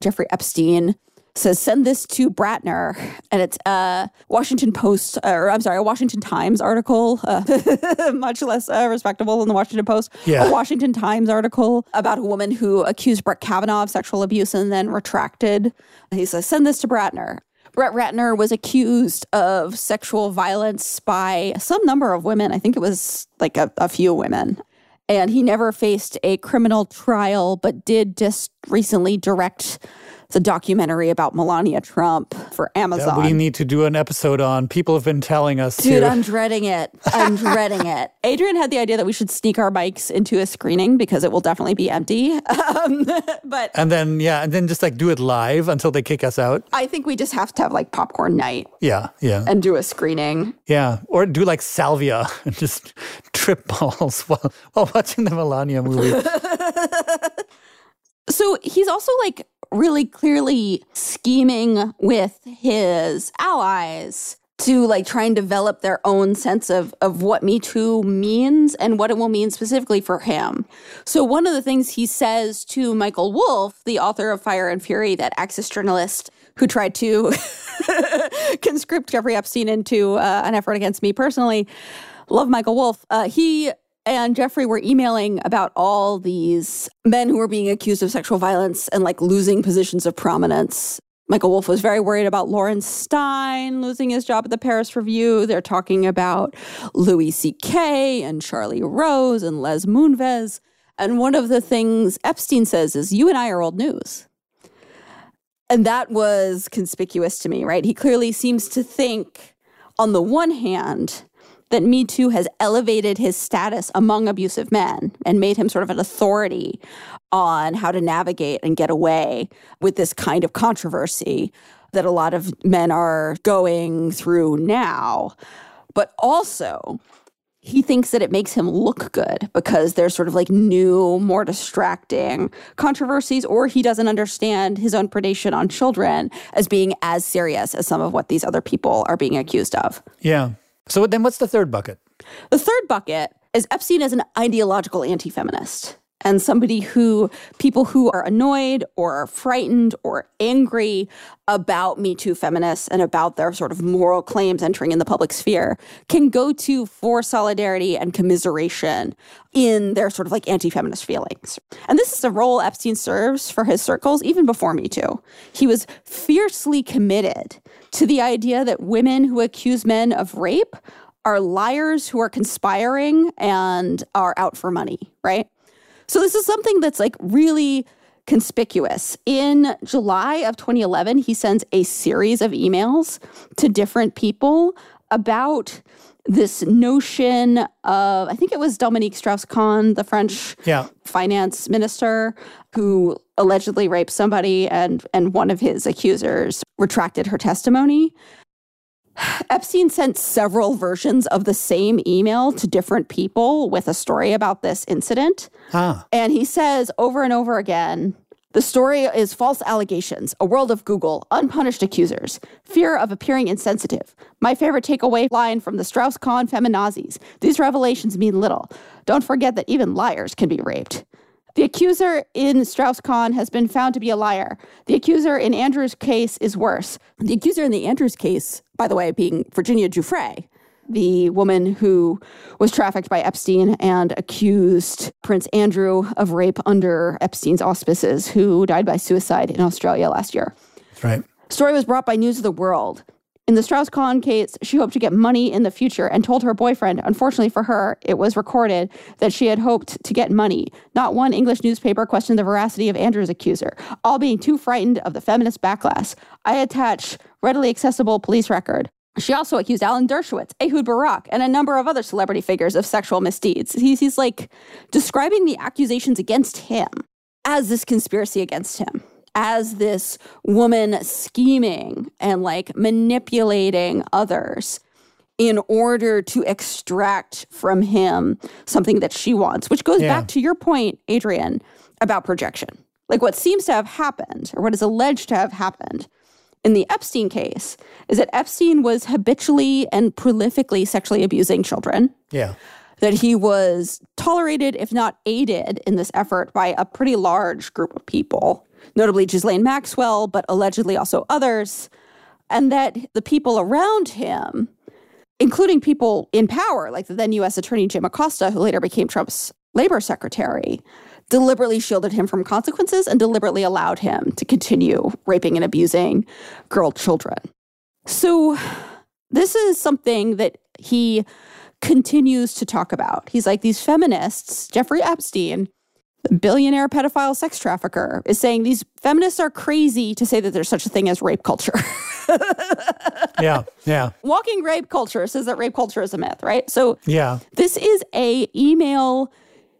Jeffrey Epstein says, send this to Bratner. And it's a Washington Post, or I'm sorry, a Washington Times article, uh, much less uh, respectable than the Washington Post. Yeah. A Washington Times article about a woman who accused Brett Kavanaugh of sexual abuse and then retracted. He says, send this to Bratner. Brett Ratner was accused of sexual violence by some number of women. I think it was like a, a few women. And he never faced a criminal trial, but did just recently direct the documentary about Melania Trump for Amazon. Yeah, we need to do an episode on. People have been telling us Dude, to. I'm dreading it. I'm dreading it. Adrian had the idea that we should sneak our mics into a screening because it will definitely be empty. Um, but And then, yeah, and then just like do it live until they kick us out. I think we just have to have like popcorn night Yeah, yeah. and do a screening. Yeah, or do like salvia and just trip balls while, while watching the Melania movie. So he's also like really clearly scheming with his allies to like try and develop their own sense of, of what Me Too means and what it will mean specifically for him. So one of the things he says to Michael Wolff, the author of Fire and Fury, that Access journalist who tried to conscript Jeffrey Epstein into uh, an effort against me personally, love Michael Wolff, uh, he and Jeffrey were emailing about all these men who were being accused of sexual violence and like losing positions of prominence. Michael Wolff was very worried about Lawrence Stein losing his job at the Paris Review. They're talking about Louis C K and Charlie Rose and Les Moonves. And one of the things Epstein says is, you and I are old news. And that was conspicuous to me, right? He clearly seems to think, on the one hand, that Me Too has elevated his status among abusive men and made him sort of an authority on how to navigate and get away with this kind of controversy that a lot of men are going through now. But also, he thinks that it makes him look good because there's sort of like new, more distracting controversies, or he doesn't understand his own predation on children as being as serious as some of what these other people are being accused of. Yeah. So then what's the third bucket? The third bucket is Epstein as an ideological anti-feminist and somebody who people who are annoyed or are frightened or angry about Me Too feminists and about their sort of moral claims entering in the public sphere can go to for solidarity and commiseration in their sort of like anti-feminist feelings. And this is a role Epstein serves for his circles even before Me Too. He was fiercely committed to the idea that women who accuse men of rape are liars who are conspiring and are out for money, right? So this is something that's like really conspicuous. In July of twenty eleven, he sends a series of emails to different people about this notion of, I think it was Dominique Strauss-Kahn, the French yeah. finance minister, who allegedly raped somebody, and, and one of his accusers retracted her testimony. Epstein sent several versions of the same email to different people with a story about this incident. Ah. And he says over and over again, the story is false allegations, a world of Google, unpunished accusers, fear of appearing insensitive. My favorite takeaway line from the Strauss-Kahn feminazis. These revelations mean little. Don't forget that even liars can be raped. The accuser in Strauss-Kahn has been found to be a liar. The accuser in Andrew's case is worse. The accuser in the Andrews case, by the way, being Virginia Giuffre, the woman who was trafficked by Epstein and accused Prince Andrew of rape under Epstein's auspices, who died by suicide in Australia last year. That's right. Story was brought by News of the World. In the Strauss-Kahn case, she hoped to get money in the future and told her boyfriend, unfortunately for her, it was recorded that she had hoped to get money. Not one English newspaper questioned the veracity of Andrew's accuser, all being too frightened of the feminist backlash. I attach readily accessible police record. She also accused Alan Dershowitz, Ehud Barak, and a number of other celebrity figures of sexual misdeeds. He's, he's like describing the accusations against him as this conspiracy against him, as this woman scheming and like manipulating others in order to extract from him something that she wants, which goes yeah. back to your point, Adrian, about projection. Like what seems to have happened, or what is alleged to have happened in the Epstein case, is that Epstein was habitually and prolifically sexually abusing children. Yeah. That he was tolerated, if not aided, in this effort by a pretty large group of people. notably Ghislaine Maxwell, but allegedly also others, and that the people around him, including people in power, like the then U S Attorney Jim Acosta, who later became Trump's labor secretary, deliberately shielded him from consequences and deliberately allowed him to continue raping and abusing girl children. So this is something that he continues to talk about. He's like, these feminists, Jeffrey Epstein, the billionaire pedophile sex trafficker, is saying these feminists are crazy to say that there's such a thing as rape culture. yeah, yeah. Walking rape culture says that rape culture is a myth, right? So yeah. This is a email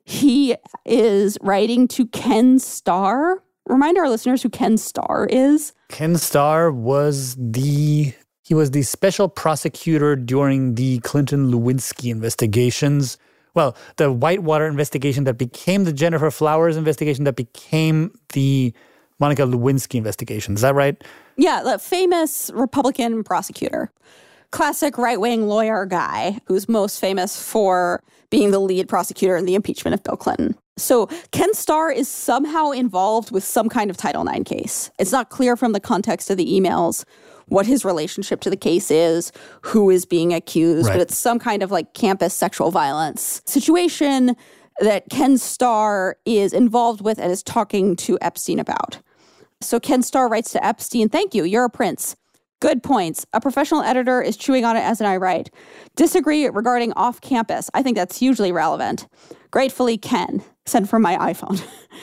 he is writing to Ken Starr. Remind our listeners who Ken Starr is. Ken Starr was the... He was the special prosecutor during the Clinton Lewinsky investigations. Well, the Whitewater investigation that became the Jennifer Flowers investigation that became the Monica Lewinsky investigation. Is that right? Yeah, the famous Republican prosecutor. Classic right-wing lawyer guy who's most famous for being the lead prosecutor in the impeachment of Bill Clinton. So Ken Starr is somehow involved with some kind of Title nine case. It's not clear from the context of the emails what his relationship to the case is, who is being accused, right. But it's some kind of like campus sexual violence situation that Ken Starr is involved with and is talking to Epstein about. So Ken Starr writes to Epstein, "Thank you, you're a prince. Good points. A professional editor is chewing on it as I write. Disagree regarding off-campus. I think that's hugely relevant. Gratefully, Ken." Sent from my iPhone.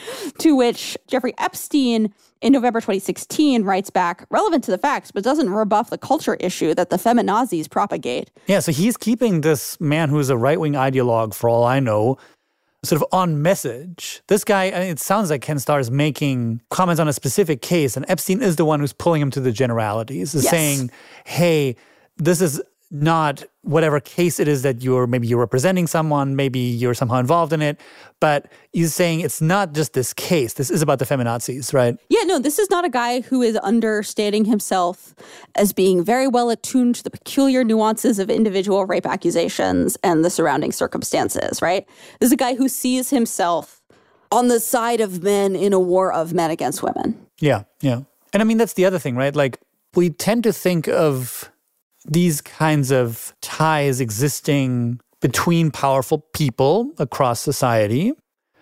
To which Jeffrey Epstein in November twenty sixteen writes back, relevant to the facts, but doesn't rebuff the culture issue that the feminazis propagate. Yeah, so he's keeping this man who's a right-wing ideologue, for all I know, sort of on message. This guy, I mean, it sounds like Ken Starr is making comments on a specific case, and Epstein is the one who's pulling him to the generalities, is yes. saying, hey, this is not whatever case it is that you're, maybe you're representing someone, maybe you're somehow involved in it, but he's saying it's not just this case. This is about the feminazis, right? Yeah, no, this is not a guy who is understating himself as being very well attuned to the peculiar nuances of individual rape accusations and the surrounding circumstances, right? This is a guy who sees himself on the side of men in a war of men against women. Yeah, yeah. And I mean, that's the other thing, right? Like, we tend to think of these kinds of ties existing between powerful people across society.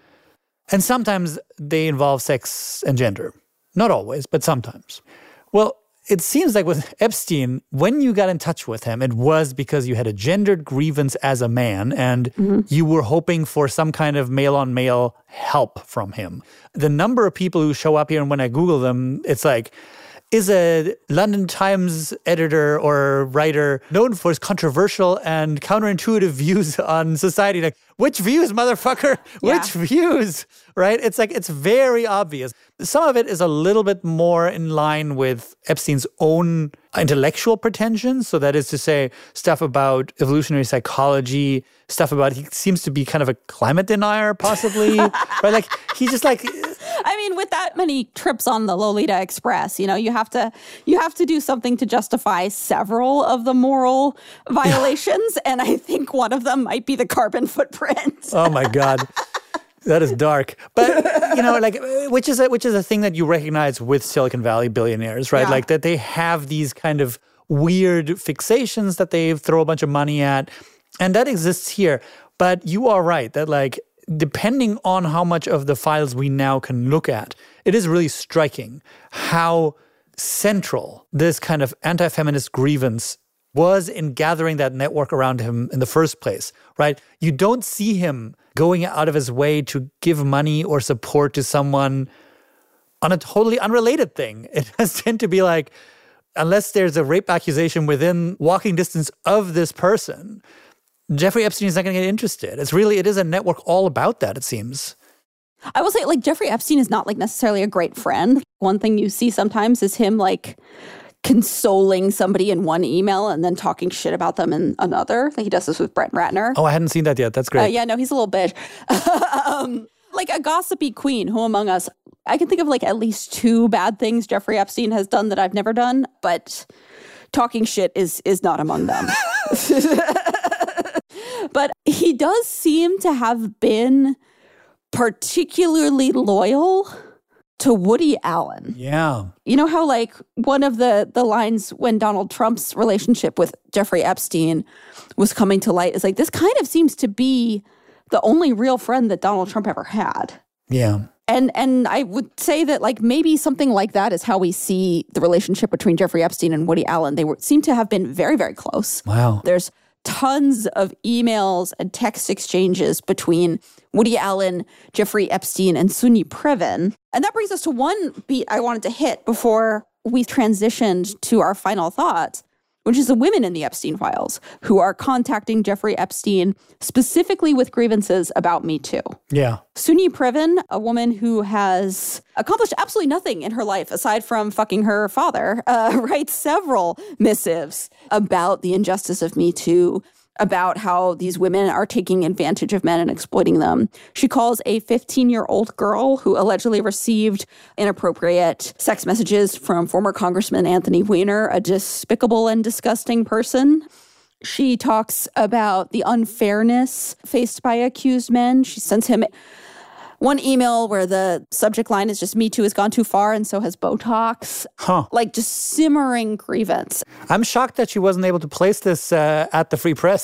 And sometimes they involve sex and gender. Not always, but sometimes. Well, it seems like with Epstein, when you got in touch with him, it was because you had a gendered grievance as a man and mm-hmm. you were hoping for some kind of male-on-male help from him. The number of people who show up here, and when I Google them, it's like, is a London Times editor or writer known for his controversial and counterintuitive views on society. Like, which views, motherfucker? Yeah. Which views? Right? It's like, it's very obvious. Some of it is a little bit more in line with Epstein's own intellectual pretensions. So that is to say, stuff about evolutionary psychology, stuff about, he seems to be kind of a climate denier, possibly. Right? Like, he just like... I mean, with that many trips on the Lolita Express, you know, you have to you have to do something to justify several of the moral violations, yeah. And I think one of them might be the carbon footprint. Oh my God, that is dark. But you know, like, which is a, which is a thing that you recognize with Silicon Valley billionaires, right? Yeah. Like that they have these kind of weird fixations that they throw a bunch of money at, and that exists here. But you are right that like, depending on how much of the files we now can look at, it is really striking how central this kind of anti-feminist grievance was in gathering that network around him in the first place, right? You don't see him going out of his way to give money or support to someone on a totally unrelated thing. It does tend to be like, unless there's a rape accusation within walking distance of this person, Jeffrey Epstein is not going to get interested. It's really, it is a network all about that, it seems. I will say, like, Jeffrey Epstein is not, like, necessarily a great friend. One thing you see sometimes is him, like, consoling somebody in one email and then talking shit about them in another. Like, he does this with Brett Ratner. Oh, I hadn't seen that yet. That's great. Uh, yeah, no, he's a little bitch. um, like a gossipy queen, who among us, I can think of, like, at least two bad things Jeffrey Epstein has done that I've never done, but talking shit is is not among them. But he does seem to have been particularly loyal to Woody Allen. Yeah. You know how like one of the the lines when Donald Trump's relationship with Jeffrey Epstein was coming to light is like, this kind of seems to be the only real friend that Donald Trump ever had. Yeah. And and I would say that like maybe something like that is how we see the relationship between Jeffrey Epstein and Woody Allen. They were seem to have been very, very close. Wow. There's tons of emails and text exchanges between Woody Allen, Jeffrey Epstein, and Soon-Yi Previn. And that brings us to one beat I wanted to hit before we transitioned to our final thoughts, which is the women in the Epstein files who are contacting Jeffrey Epstein specifically with grievances about Me Too. Yeah. Soon-Yi Previn, a woman who has accomplished absolutely nothing in her life aside from fucking her father, uh, writes several missives about the injustice of Me Too, about how these women are taking advantage of men and exploiting them. She calls a fifteen-year-old girl who allegedly received inappropriate sex messages from former Congressman Anthony Weiner a despicable and disgusting person. She talks about the unfairness faced by accused men. She sends him one email where the subject line is just "Me Too has gone too far and so has Botox." Huh. Like just simmering grievance. I'm shocked that she wasn't able to place this uh, at the Free Press.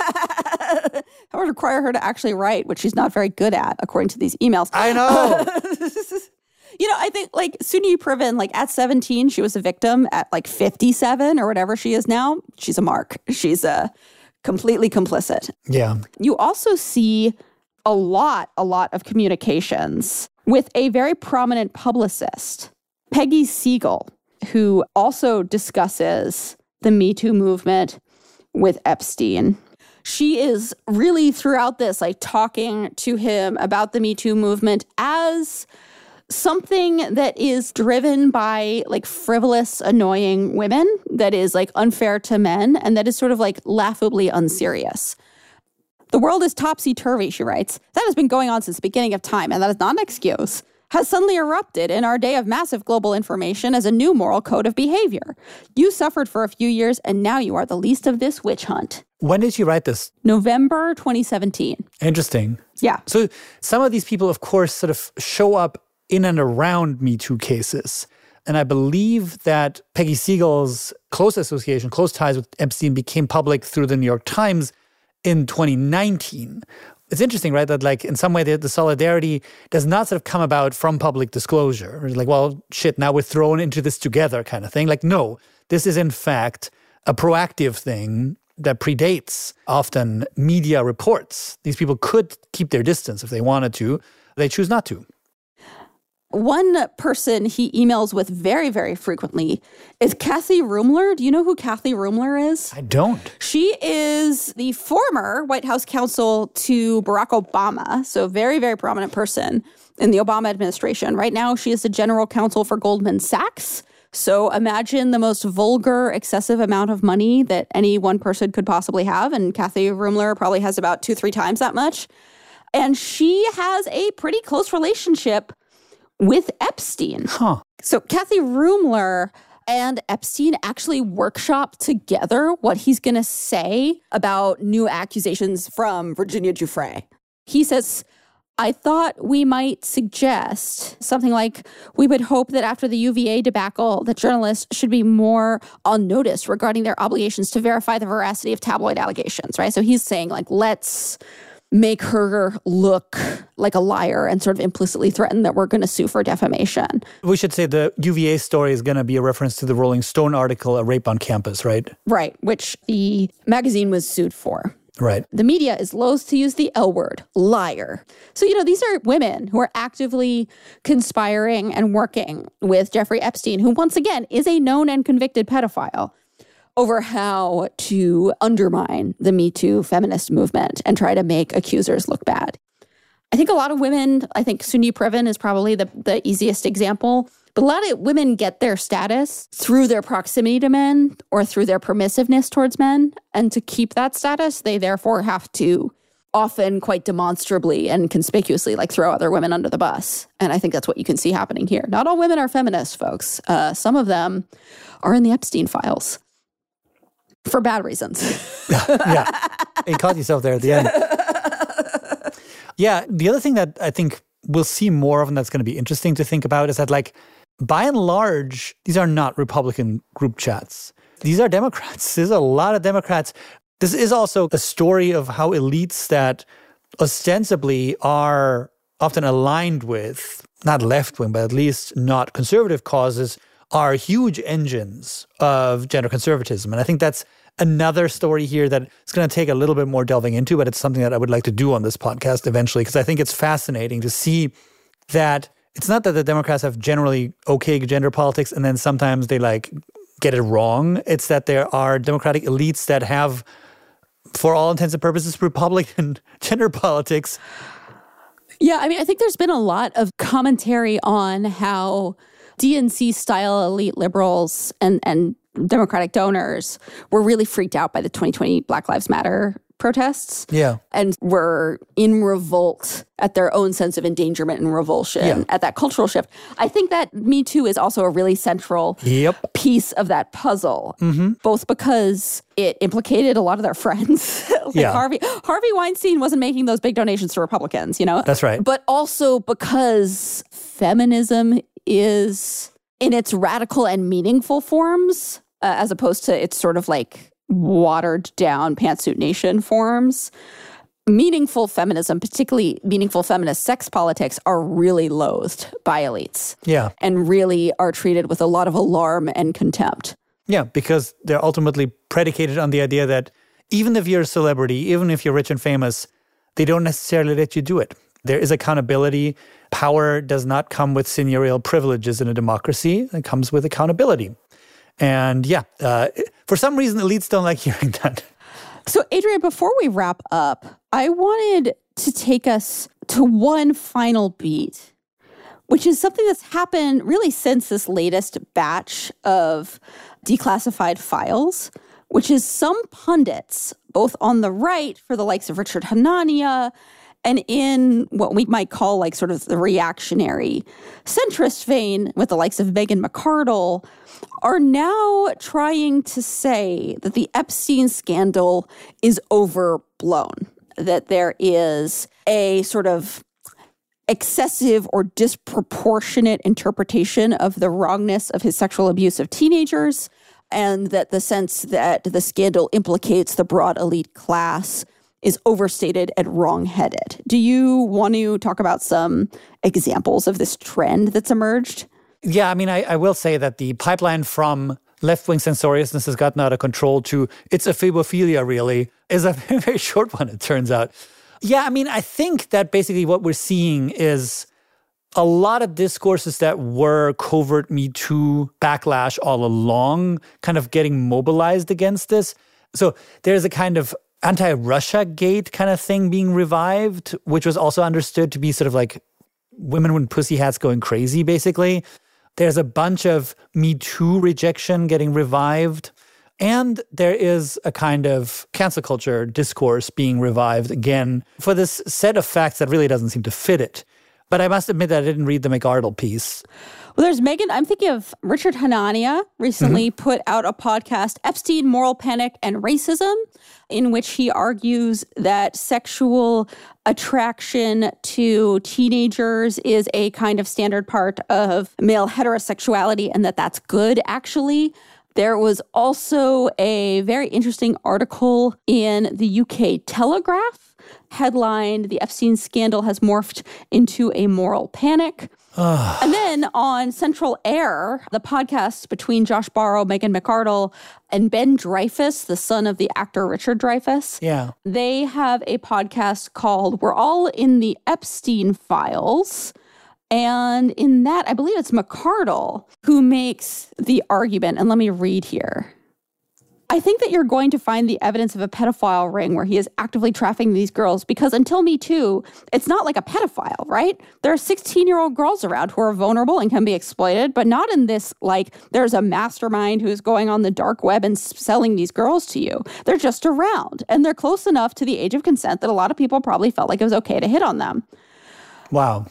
I would require her to actually write, which she's not very good at, according to these emails. I know. You know, I think like Soon-Yi Previn, like at seventeen, she was a victim. At like fifty-seven or whatever she is now, she's a mark. She's uh, completely complicit. Yeah. You also see a lot, a lot of communications with a very prominent publicist, Peggy Siegel, who also discusses the Me Too movement with Epstein. She is really throughout this, like talking to him about the Me Too movement as something that is driven by like frivolous, annoying women, that is like unfair to men, and that is sort of like laughably unserious. The world is topsy-turvy, she writes. That has been going on since the beginning of time, and that is not an excuse. Has suddenly erupted in our day of massive global information as a new moral code of behavior. You suffered for a few years, and now you are the least of this witch hunt. When did you write this? November twenty seventeen. Interesting. Yeah. So some of these people, of course, sort of show up in and around Me Too cases. And I believe that Peggy Siegel's close association, close ties with Epstein became public through the New York Times in twenty nineteen. It's interesting, right, that like in some way the, the solidarity does not sort of come about from public disclosure. It's like, well, shit, now we're thrown into this together kind of thing. Like, no, this is in fact a proactive thing that predates often media reports. These people could keep their distance if they wanted to. They choose not to. One person he emails with very, very frequently is Kathy Rumler. Do you know who Kathy Rumler is? I don't. She is the former White House counsel to Barack Obama, so very, very prominent person in the Obama administration. Right now, she is the general counsel for Goldman Sachs. So imagine the most vulgar, excessive amount of money that any one person could possibly have, and Kathy Rumler probably has about two, three times that much. And she has a pretty close relationship with Epstein. Huh. So Kathy Rumler and Epstein actually workshop together what he's going to say about new accusations from Virginia Giuffre. He says, I thought we might suggest something like, we would hope that after the U V A debacle, that journalists should be more on notice regarding their obligations to verify the veracity of tabloid allegations, right? So he's saying, like, let's make her look like a liar and sort of implicitly threaten that we're going to sue for defamation. We should say the U V A story is going to be a reference to the Rolling Stone article, A Rape on Campus, right? Right, which the magazine was sued for. Right. The media is loath to use the L word, liar. So, you know, these are women who are actively conspiring and working with Jeffrey Epstein, who once again is a known and convicted pedophile, over how to undermine the Me Too feminist movement and try to make accusers look bad. I think a lot of women, I think Soon-Yi Previn is probably the, the easiest example, but a lot of women get their status through their proximity to men or through their permissiveness towards men. And to keep that status, they therefore have to often quite demonstrably and conspicuously like throw other women under the bus. And I think that's what you can see happening here. Not all women are feminists, folks. Uh, some of them are in the Epstein files. For bad reasons. Yeah. You caught yourself there at the end. Yeah. The other thing that I think we'll see more of and that's going to be interesting to think about is that, like, by and large, these are not Republican group chats. These are Democrats. There's a lot of Democrats. This is also a story of how elites that ostensibly are often aligned with, not left-wing, but at least not conservative causes, are huge engines of gender conservatism. And I think that's another story here that it's going to take a little bit more delving into, but it's something that I would like to do on this podcast eventually, because I think it's fascinating to see that it's not that the Democrats have generally okay gender politics and then sometimes they like get it wrong. It's that there are Democratic elites that have, for all intents and purposes, Republican gender politics. Yeah, I mean, I think there's been a lot of commentary on how D N C-style elite liberals and, and Democratic donors were really freaked out by the twenty twenty Black Lives Matter protests. Yeah. And were in revolt at their own sense of endangerment and revulsion yeah. at that cultural shift. I think that Me Too is also a really central yep. piece of that puzzle, mm-hmm. both because it implicated a lot of their friends. like yeah. Harvey, Harvey Weinstein wasn't making those big donations to Republicans, you know? That's right. But also because feminism is in its radical and meaningful forms, uh, as opposed to its sort of like watered down Pantsuit Nation forms. Meaningful feminism, particularly meaningful feminist sex politics, are really loathed by elites. Yeah. And really are treated with a lot of alarm and contempt. Yeah, because they're ultimately predicated on the idea that even if you're a celebrity, even if you're rich and famous, they don't necessarily let you do it. There is accountability. Power does not come with seigneurial privileges in a democracy. It comes with accountability. And yeah, uh, for some reason, elites don't like hearing that. So, Adrian, before we wrap up, I wanted to take us to one final beat, which is something that's happened really since this latest batch of declassified files, which is some pundits, both on the right for the likes of Richard Hanania and in what we might call like sort of the reactionary centrist vein with the likes of Megan McArdle, are now trying to say that the Epstein scandal is overblown, that there is a sort of excessive or disproportionate interpretation of the wrongness of his sexual abuse of teenagers, and that the sense that the scandal implicates the broad elite class is overstated and wrong-headed. Do you want to talk about some examples of this trend that's emerged? Yeah, I mean, I, I will say that the pipeline from left-wing censoriousness has gotten out of control to it's a phobophilia, really, is a very, very short one, it turns out. Yeah, I mean, I think that basically what we're seeing is a lot of discourses that were covert Me Too backlash all along kind of getting mobilized against this. So there's a kind of anti-Russia gate kind of thing being revived, which was also understood to be sort of like women with pussy hats going crazy, basically. There's a bunch of Me Too rejection getting revived. And there is a kind of cancel culture discourse being revived again for this set of facts that really doesn't seem to fit it. But I must admit that I didn't read the McArdle piece. Well, there's Megan. I'm thinking of Richard Hanania recently mm-hmm. put out a podcast, Epstein, Moral Panic, and Racism, in which he argues that sexual attraction to teenagers is a kind of standard part of male heterosexuality and that that's good, actually. There was also a very interesting article in the U K Telegraph, headlined, "The Epstein Scandal Has Morphed into a Moral Panic." And then on Central Air, the podcast between Josh Barro, Megan McArdle, and Ben Dreyfuss, the son of the actor Richard Dreyfuss. Yeah. They have a podcast called We're All in the Epstein Files. And in that, I believe it's McArdle who makes the argument. And let me read here. "I think that you're going to find the evidence of a pedophile ring where he is actively trafficking these girls because until Me Too, it's not like a pedophile, right? There are sixteen-year-old girls around who are vulnerable and can be exploited, but not in this, like, there's a mastermind who's going on the dark web and selling these girls to you. They're just around, and they're close enough to the age of consent that a lot of people probably felt like it was okay to hit on them." Wow.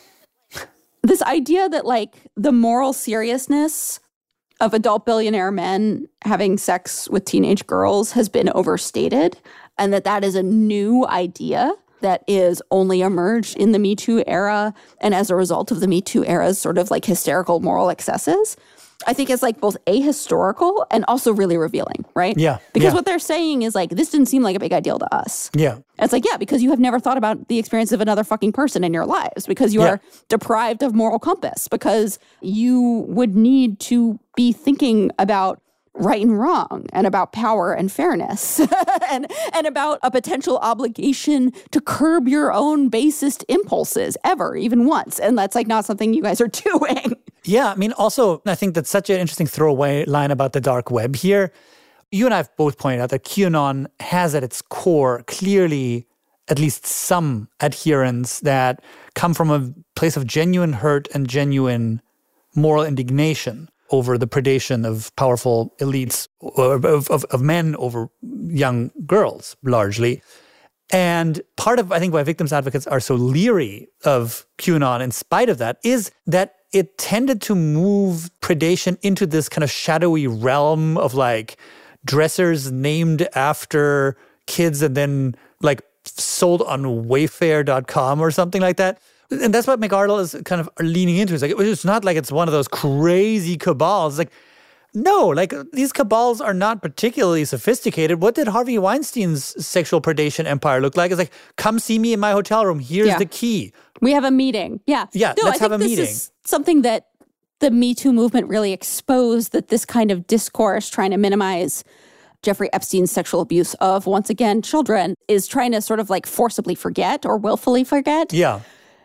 This idea that, like, the moral seriousness of adult billionaire men having sex with teenage girls has been overstated, and that that is a new idea that is only emerged in the Me Too era and as a result of the Me Too era's sort of like hysterical moral excesses, I think is like both ahistorical and also really revealing, right? Yeah. Because yeah. what they're saying is like, this didn't seem like a big idea to us. Yeah. And it's like, yeah, because you have never thought about the experience of another fucking person in your lives, because you Yeah. are deprived of moral compass, because you would need to be thinking about right and wrong and about power and fairness and and about a potential obligation to curb your own basest impulses ever, even once. And that's like not something you guys are doing. Yeah, I mean, also, I think that's such an interesting throwaway line about the dark web here. You and I have both pointed out that QAnon has at its core clearly at least some adherents that come from a place of genuine hurt and genuine moral indignation over the predation of powerful elites, of, of, of men over young girls, largely. And part of, I think, why victims advocates are so leery of QAnon in spite of that is that it tended to move predation into this kind of shadowy realm of like dressers named after kids and then like sold on Wayfair dot com or something like that. And that's what McArdle is kind of leaning into. It's like, it's not like it's one of those crazy cabals. It's like, no, like these cabals are not particularly sophisticated. What did Harvey Weinstein's sexual predation empire look like? It's like, come see me in my hotel room. Here's Yeah. the key. We have a meeting. Yeah. Yeah, no, let's I think have a this meeting. Is something that the Me Too movement really exposed, that this kind of discourse trying to minimize Jeffrey Epstein's sexual abuse of, once again, children is trying to sort of like forcibly forget or willfully forget. Yeah.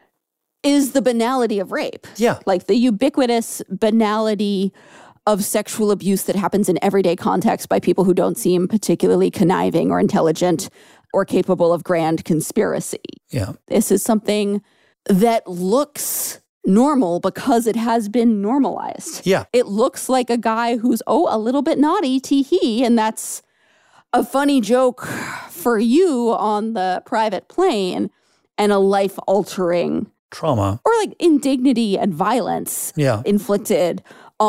Is the banality of rape. Yeah. Like the ubiquitous banality of sexual abuse that happens in everyday context by people who don't seem particularly conniving or intelligent or capable of grand conspiracy. Yeah. This is something that looks normal because it has been normalized. Yeah. It looks like a guy who's, oh, a little bit naughty, tee-hee, and that's a funny joke for you on the private plane, and a life-altering Trauma. or like indignity and violence Yeah. inflicted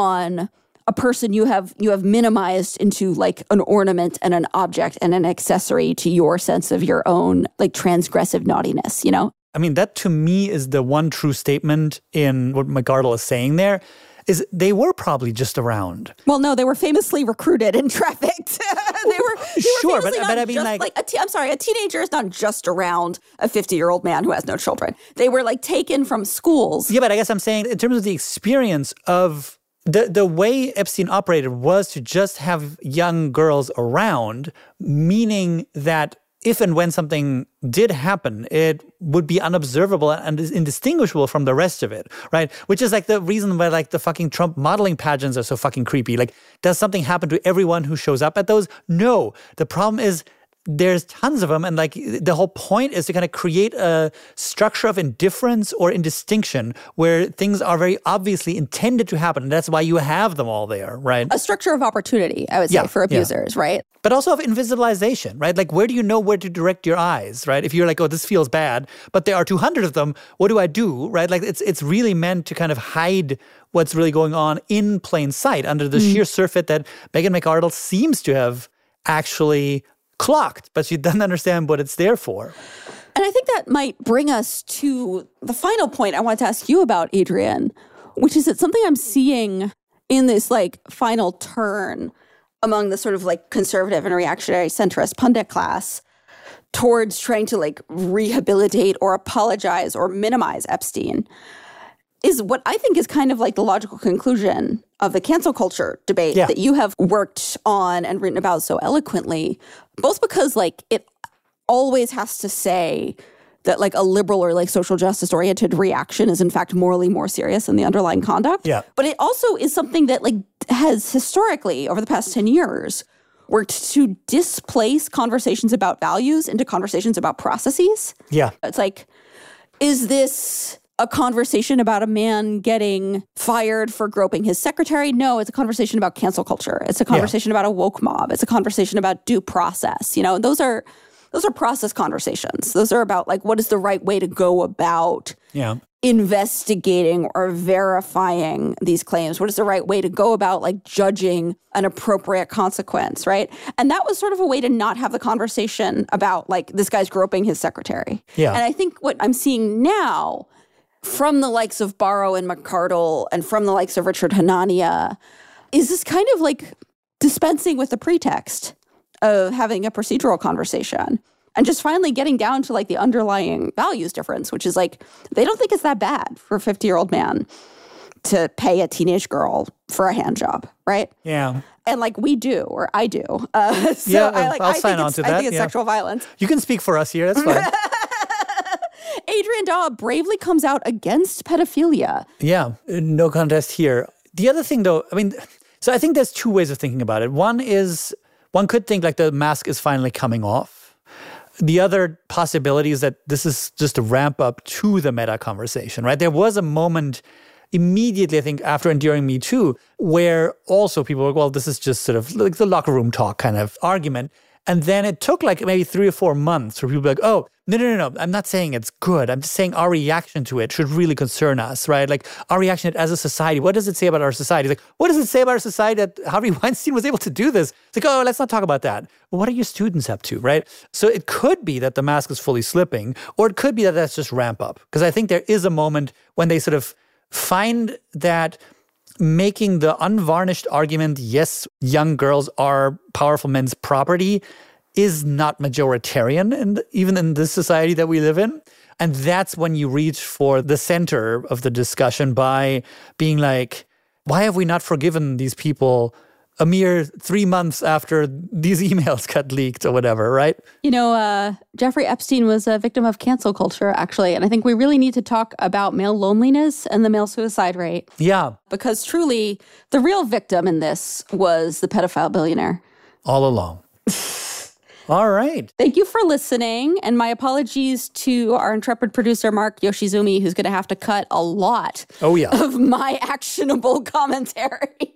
on a person you have you have minimized into like an ornament and an object and an accessory to your sense of your own like transgressive naughtiness, you know? I mean, that to me is the one true statement in what McArdle is saying there, is they were probably just around. Well, no, they were famously recruited and trafficked. they were, they Sure, were but- famously but not I mean, just, like- a te- I'm sorry, a teenager is not just around a fifty-year-old man who has no children. They were like taken from schools. Yeah, but I guess I'm saying in terms of the experience of the the way Epstein operated was to just have young girls around, meaning that if and when something did happen, it would be unobservable and indistinguishable from the rest of it, right? Which is like the reason why like the fucking Trump modeling pageants are so fucking creepy. Like, does something happen to everyone who shows up at those? No. The problem is there's tons of them, and like the whole point is to kind of create a structure of indifference or indistinction where things are very obviously intended to happen, and that's why you have them all there, right? A structure of opportunity, I would say, Yeah, for abusers, yeah. right? But also of invisibilization, right? Like, where do you know where to direct your eyes, right? If you're like, oh, this feels bad, but there are two hundred of them, what do I do, right? Like, it's it's really meant to kind of hide what's really going on in plain sight under the mm. sheer surfeit that Megan McArdle seems to have actually clocked, but she doesn't understand what it's there for. And I think that might bring us to the final point I wanted to ask you about, Adrian, which is that something I'm seeing in this like final turn among the sort of like conservative and reactionary centrist pundit class towards trying to like rehabilitate or apologize or minimize Epstein is what I think is kind of like the logical conclusion of the cancel culture debate yeah. that you have worked on and written about so eloquently, both because like it always has to say that like a liberal or like social justice oriented reaction is in fact morally more serious than the underlying conduct. Yeah. But it also is something that like has historically over the past ten years worked to displace conversations about values into conversations about processes. Yeah. It's like, is this a conversation about a man getting fired for groping his secretary? No, it's a conversation about cancel culture. It's a conversation yeah. about a woke mob. It's a conversation about due process. You know, those are those are process conversations. Those are about like what is the right way to go about yeah. investigating or verifying these claims? What is the right way to go about like judging an appropriate consequence, right? And that was sort of a way to not have the conversation about like this guy's groping his secretary. Yeah. And I think what I'm seeing now from the likes of Barrow and McArdle and from the likes of Richard Hanania is this kind of like dispensing with the pretext of having a procedural conversation and just finally getting down to like the underlying values difference, which is like, they don't think it's that bad for a fifty-year-old man to pay a teenage girl for a hand job, right? Yeah. And like we do, or I do. Uh, so yeah, I, like, I'll I sign think on it's, to that. I think it's yeah. sexual violence. You can speak for us here. That's fine. Adrian Daw bravely comes out against pedophilia. Yeah, no contest here. The other thing, though, I mean, so I think there's two ways of thinking about it. One is, one could think like the mask is finally coming off. The other possibility is that this is just a ramp up to the meta conversation, right? There was a moment immediately, I think, after and during Me Too, where also people were like, well, this is just sort of like the locker room talk kind of argument. And then it took like maybe three or four months for people to be like, oh, no, no, no, no, I'm not saying it's good. I'm just saying our reaction to it should really concern us, right? Like our reaction as a society, what does it say about our society? It's like, what does it say about our society that Harvey Weinstein was able to do this? It's like, oh, let's not talk about that. Well, what are your students up to, right? So it could be that the mask is fully slipping, or it could be that that's just ramp up. Because I think there is a moment when they sort of find that making the unvarnished argument, yes, young girls are powerful men's property, is not majoritarian, in, even in this society that we live in. And that's when you reach for the center of the discussion by being like, why have we not forgiven these people a mere three months after these emails got leaked or whatever, right? You know, uh, Jeffrey Epstein was a victim of cancel culture, actually. And I think we really need to talk about male loneliness and the male suicide rate. Yeah. Because truly, the real victim in this was the pedophile billionaire. All along. All right. Thank you for listening. And my apologies to our intrepid producer, Mark Yoshizumi, who's going to have to cut a lot oh, yeah. of my actionable commentary.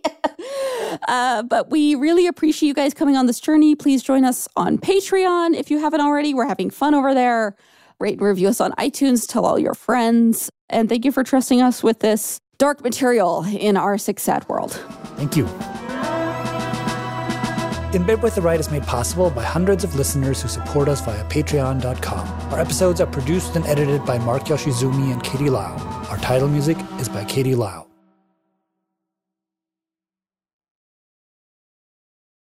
uh, but we really appreciate you guys coming on this journey. Please join us on Patreon if you haven't already. We're having fun over there. Rate and review us on iTunes. Tell all your friends. And thank you for trusting us with this dark material in our sick, sad world. Thank you. In Bed with the Right is made possible by hundreds of listeners who support us via patreon dot com. Our episodes are produced and edited by Mark Yoshizumi and Katie Lau. Our title music is by Katie Lau.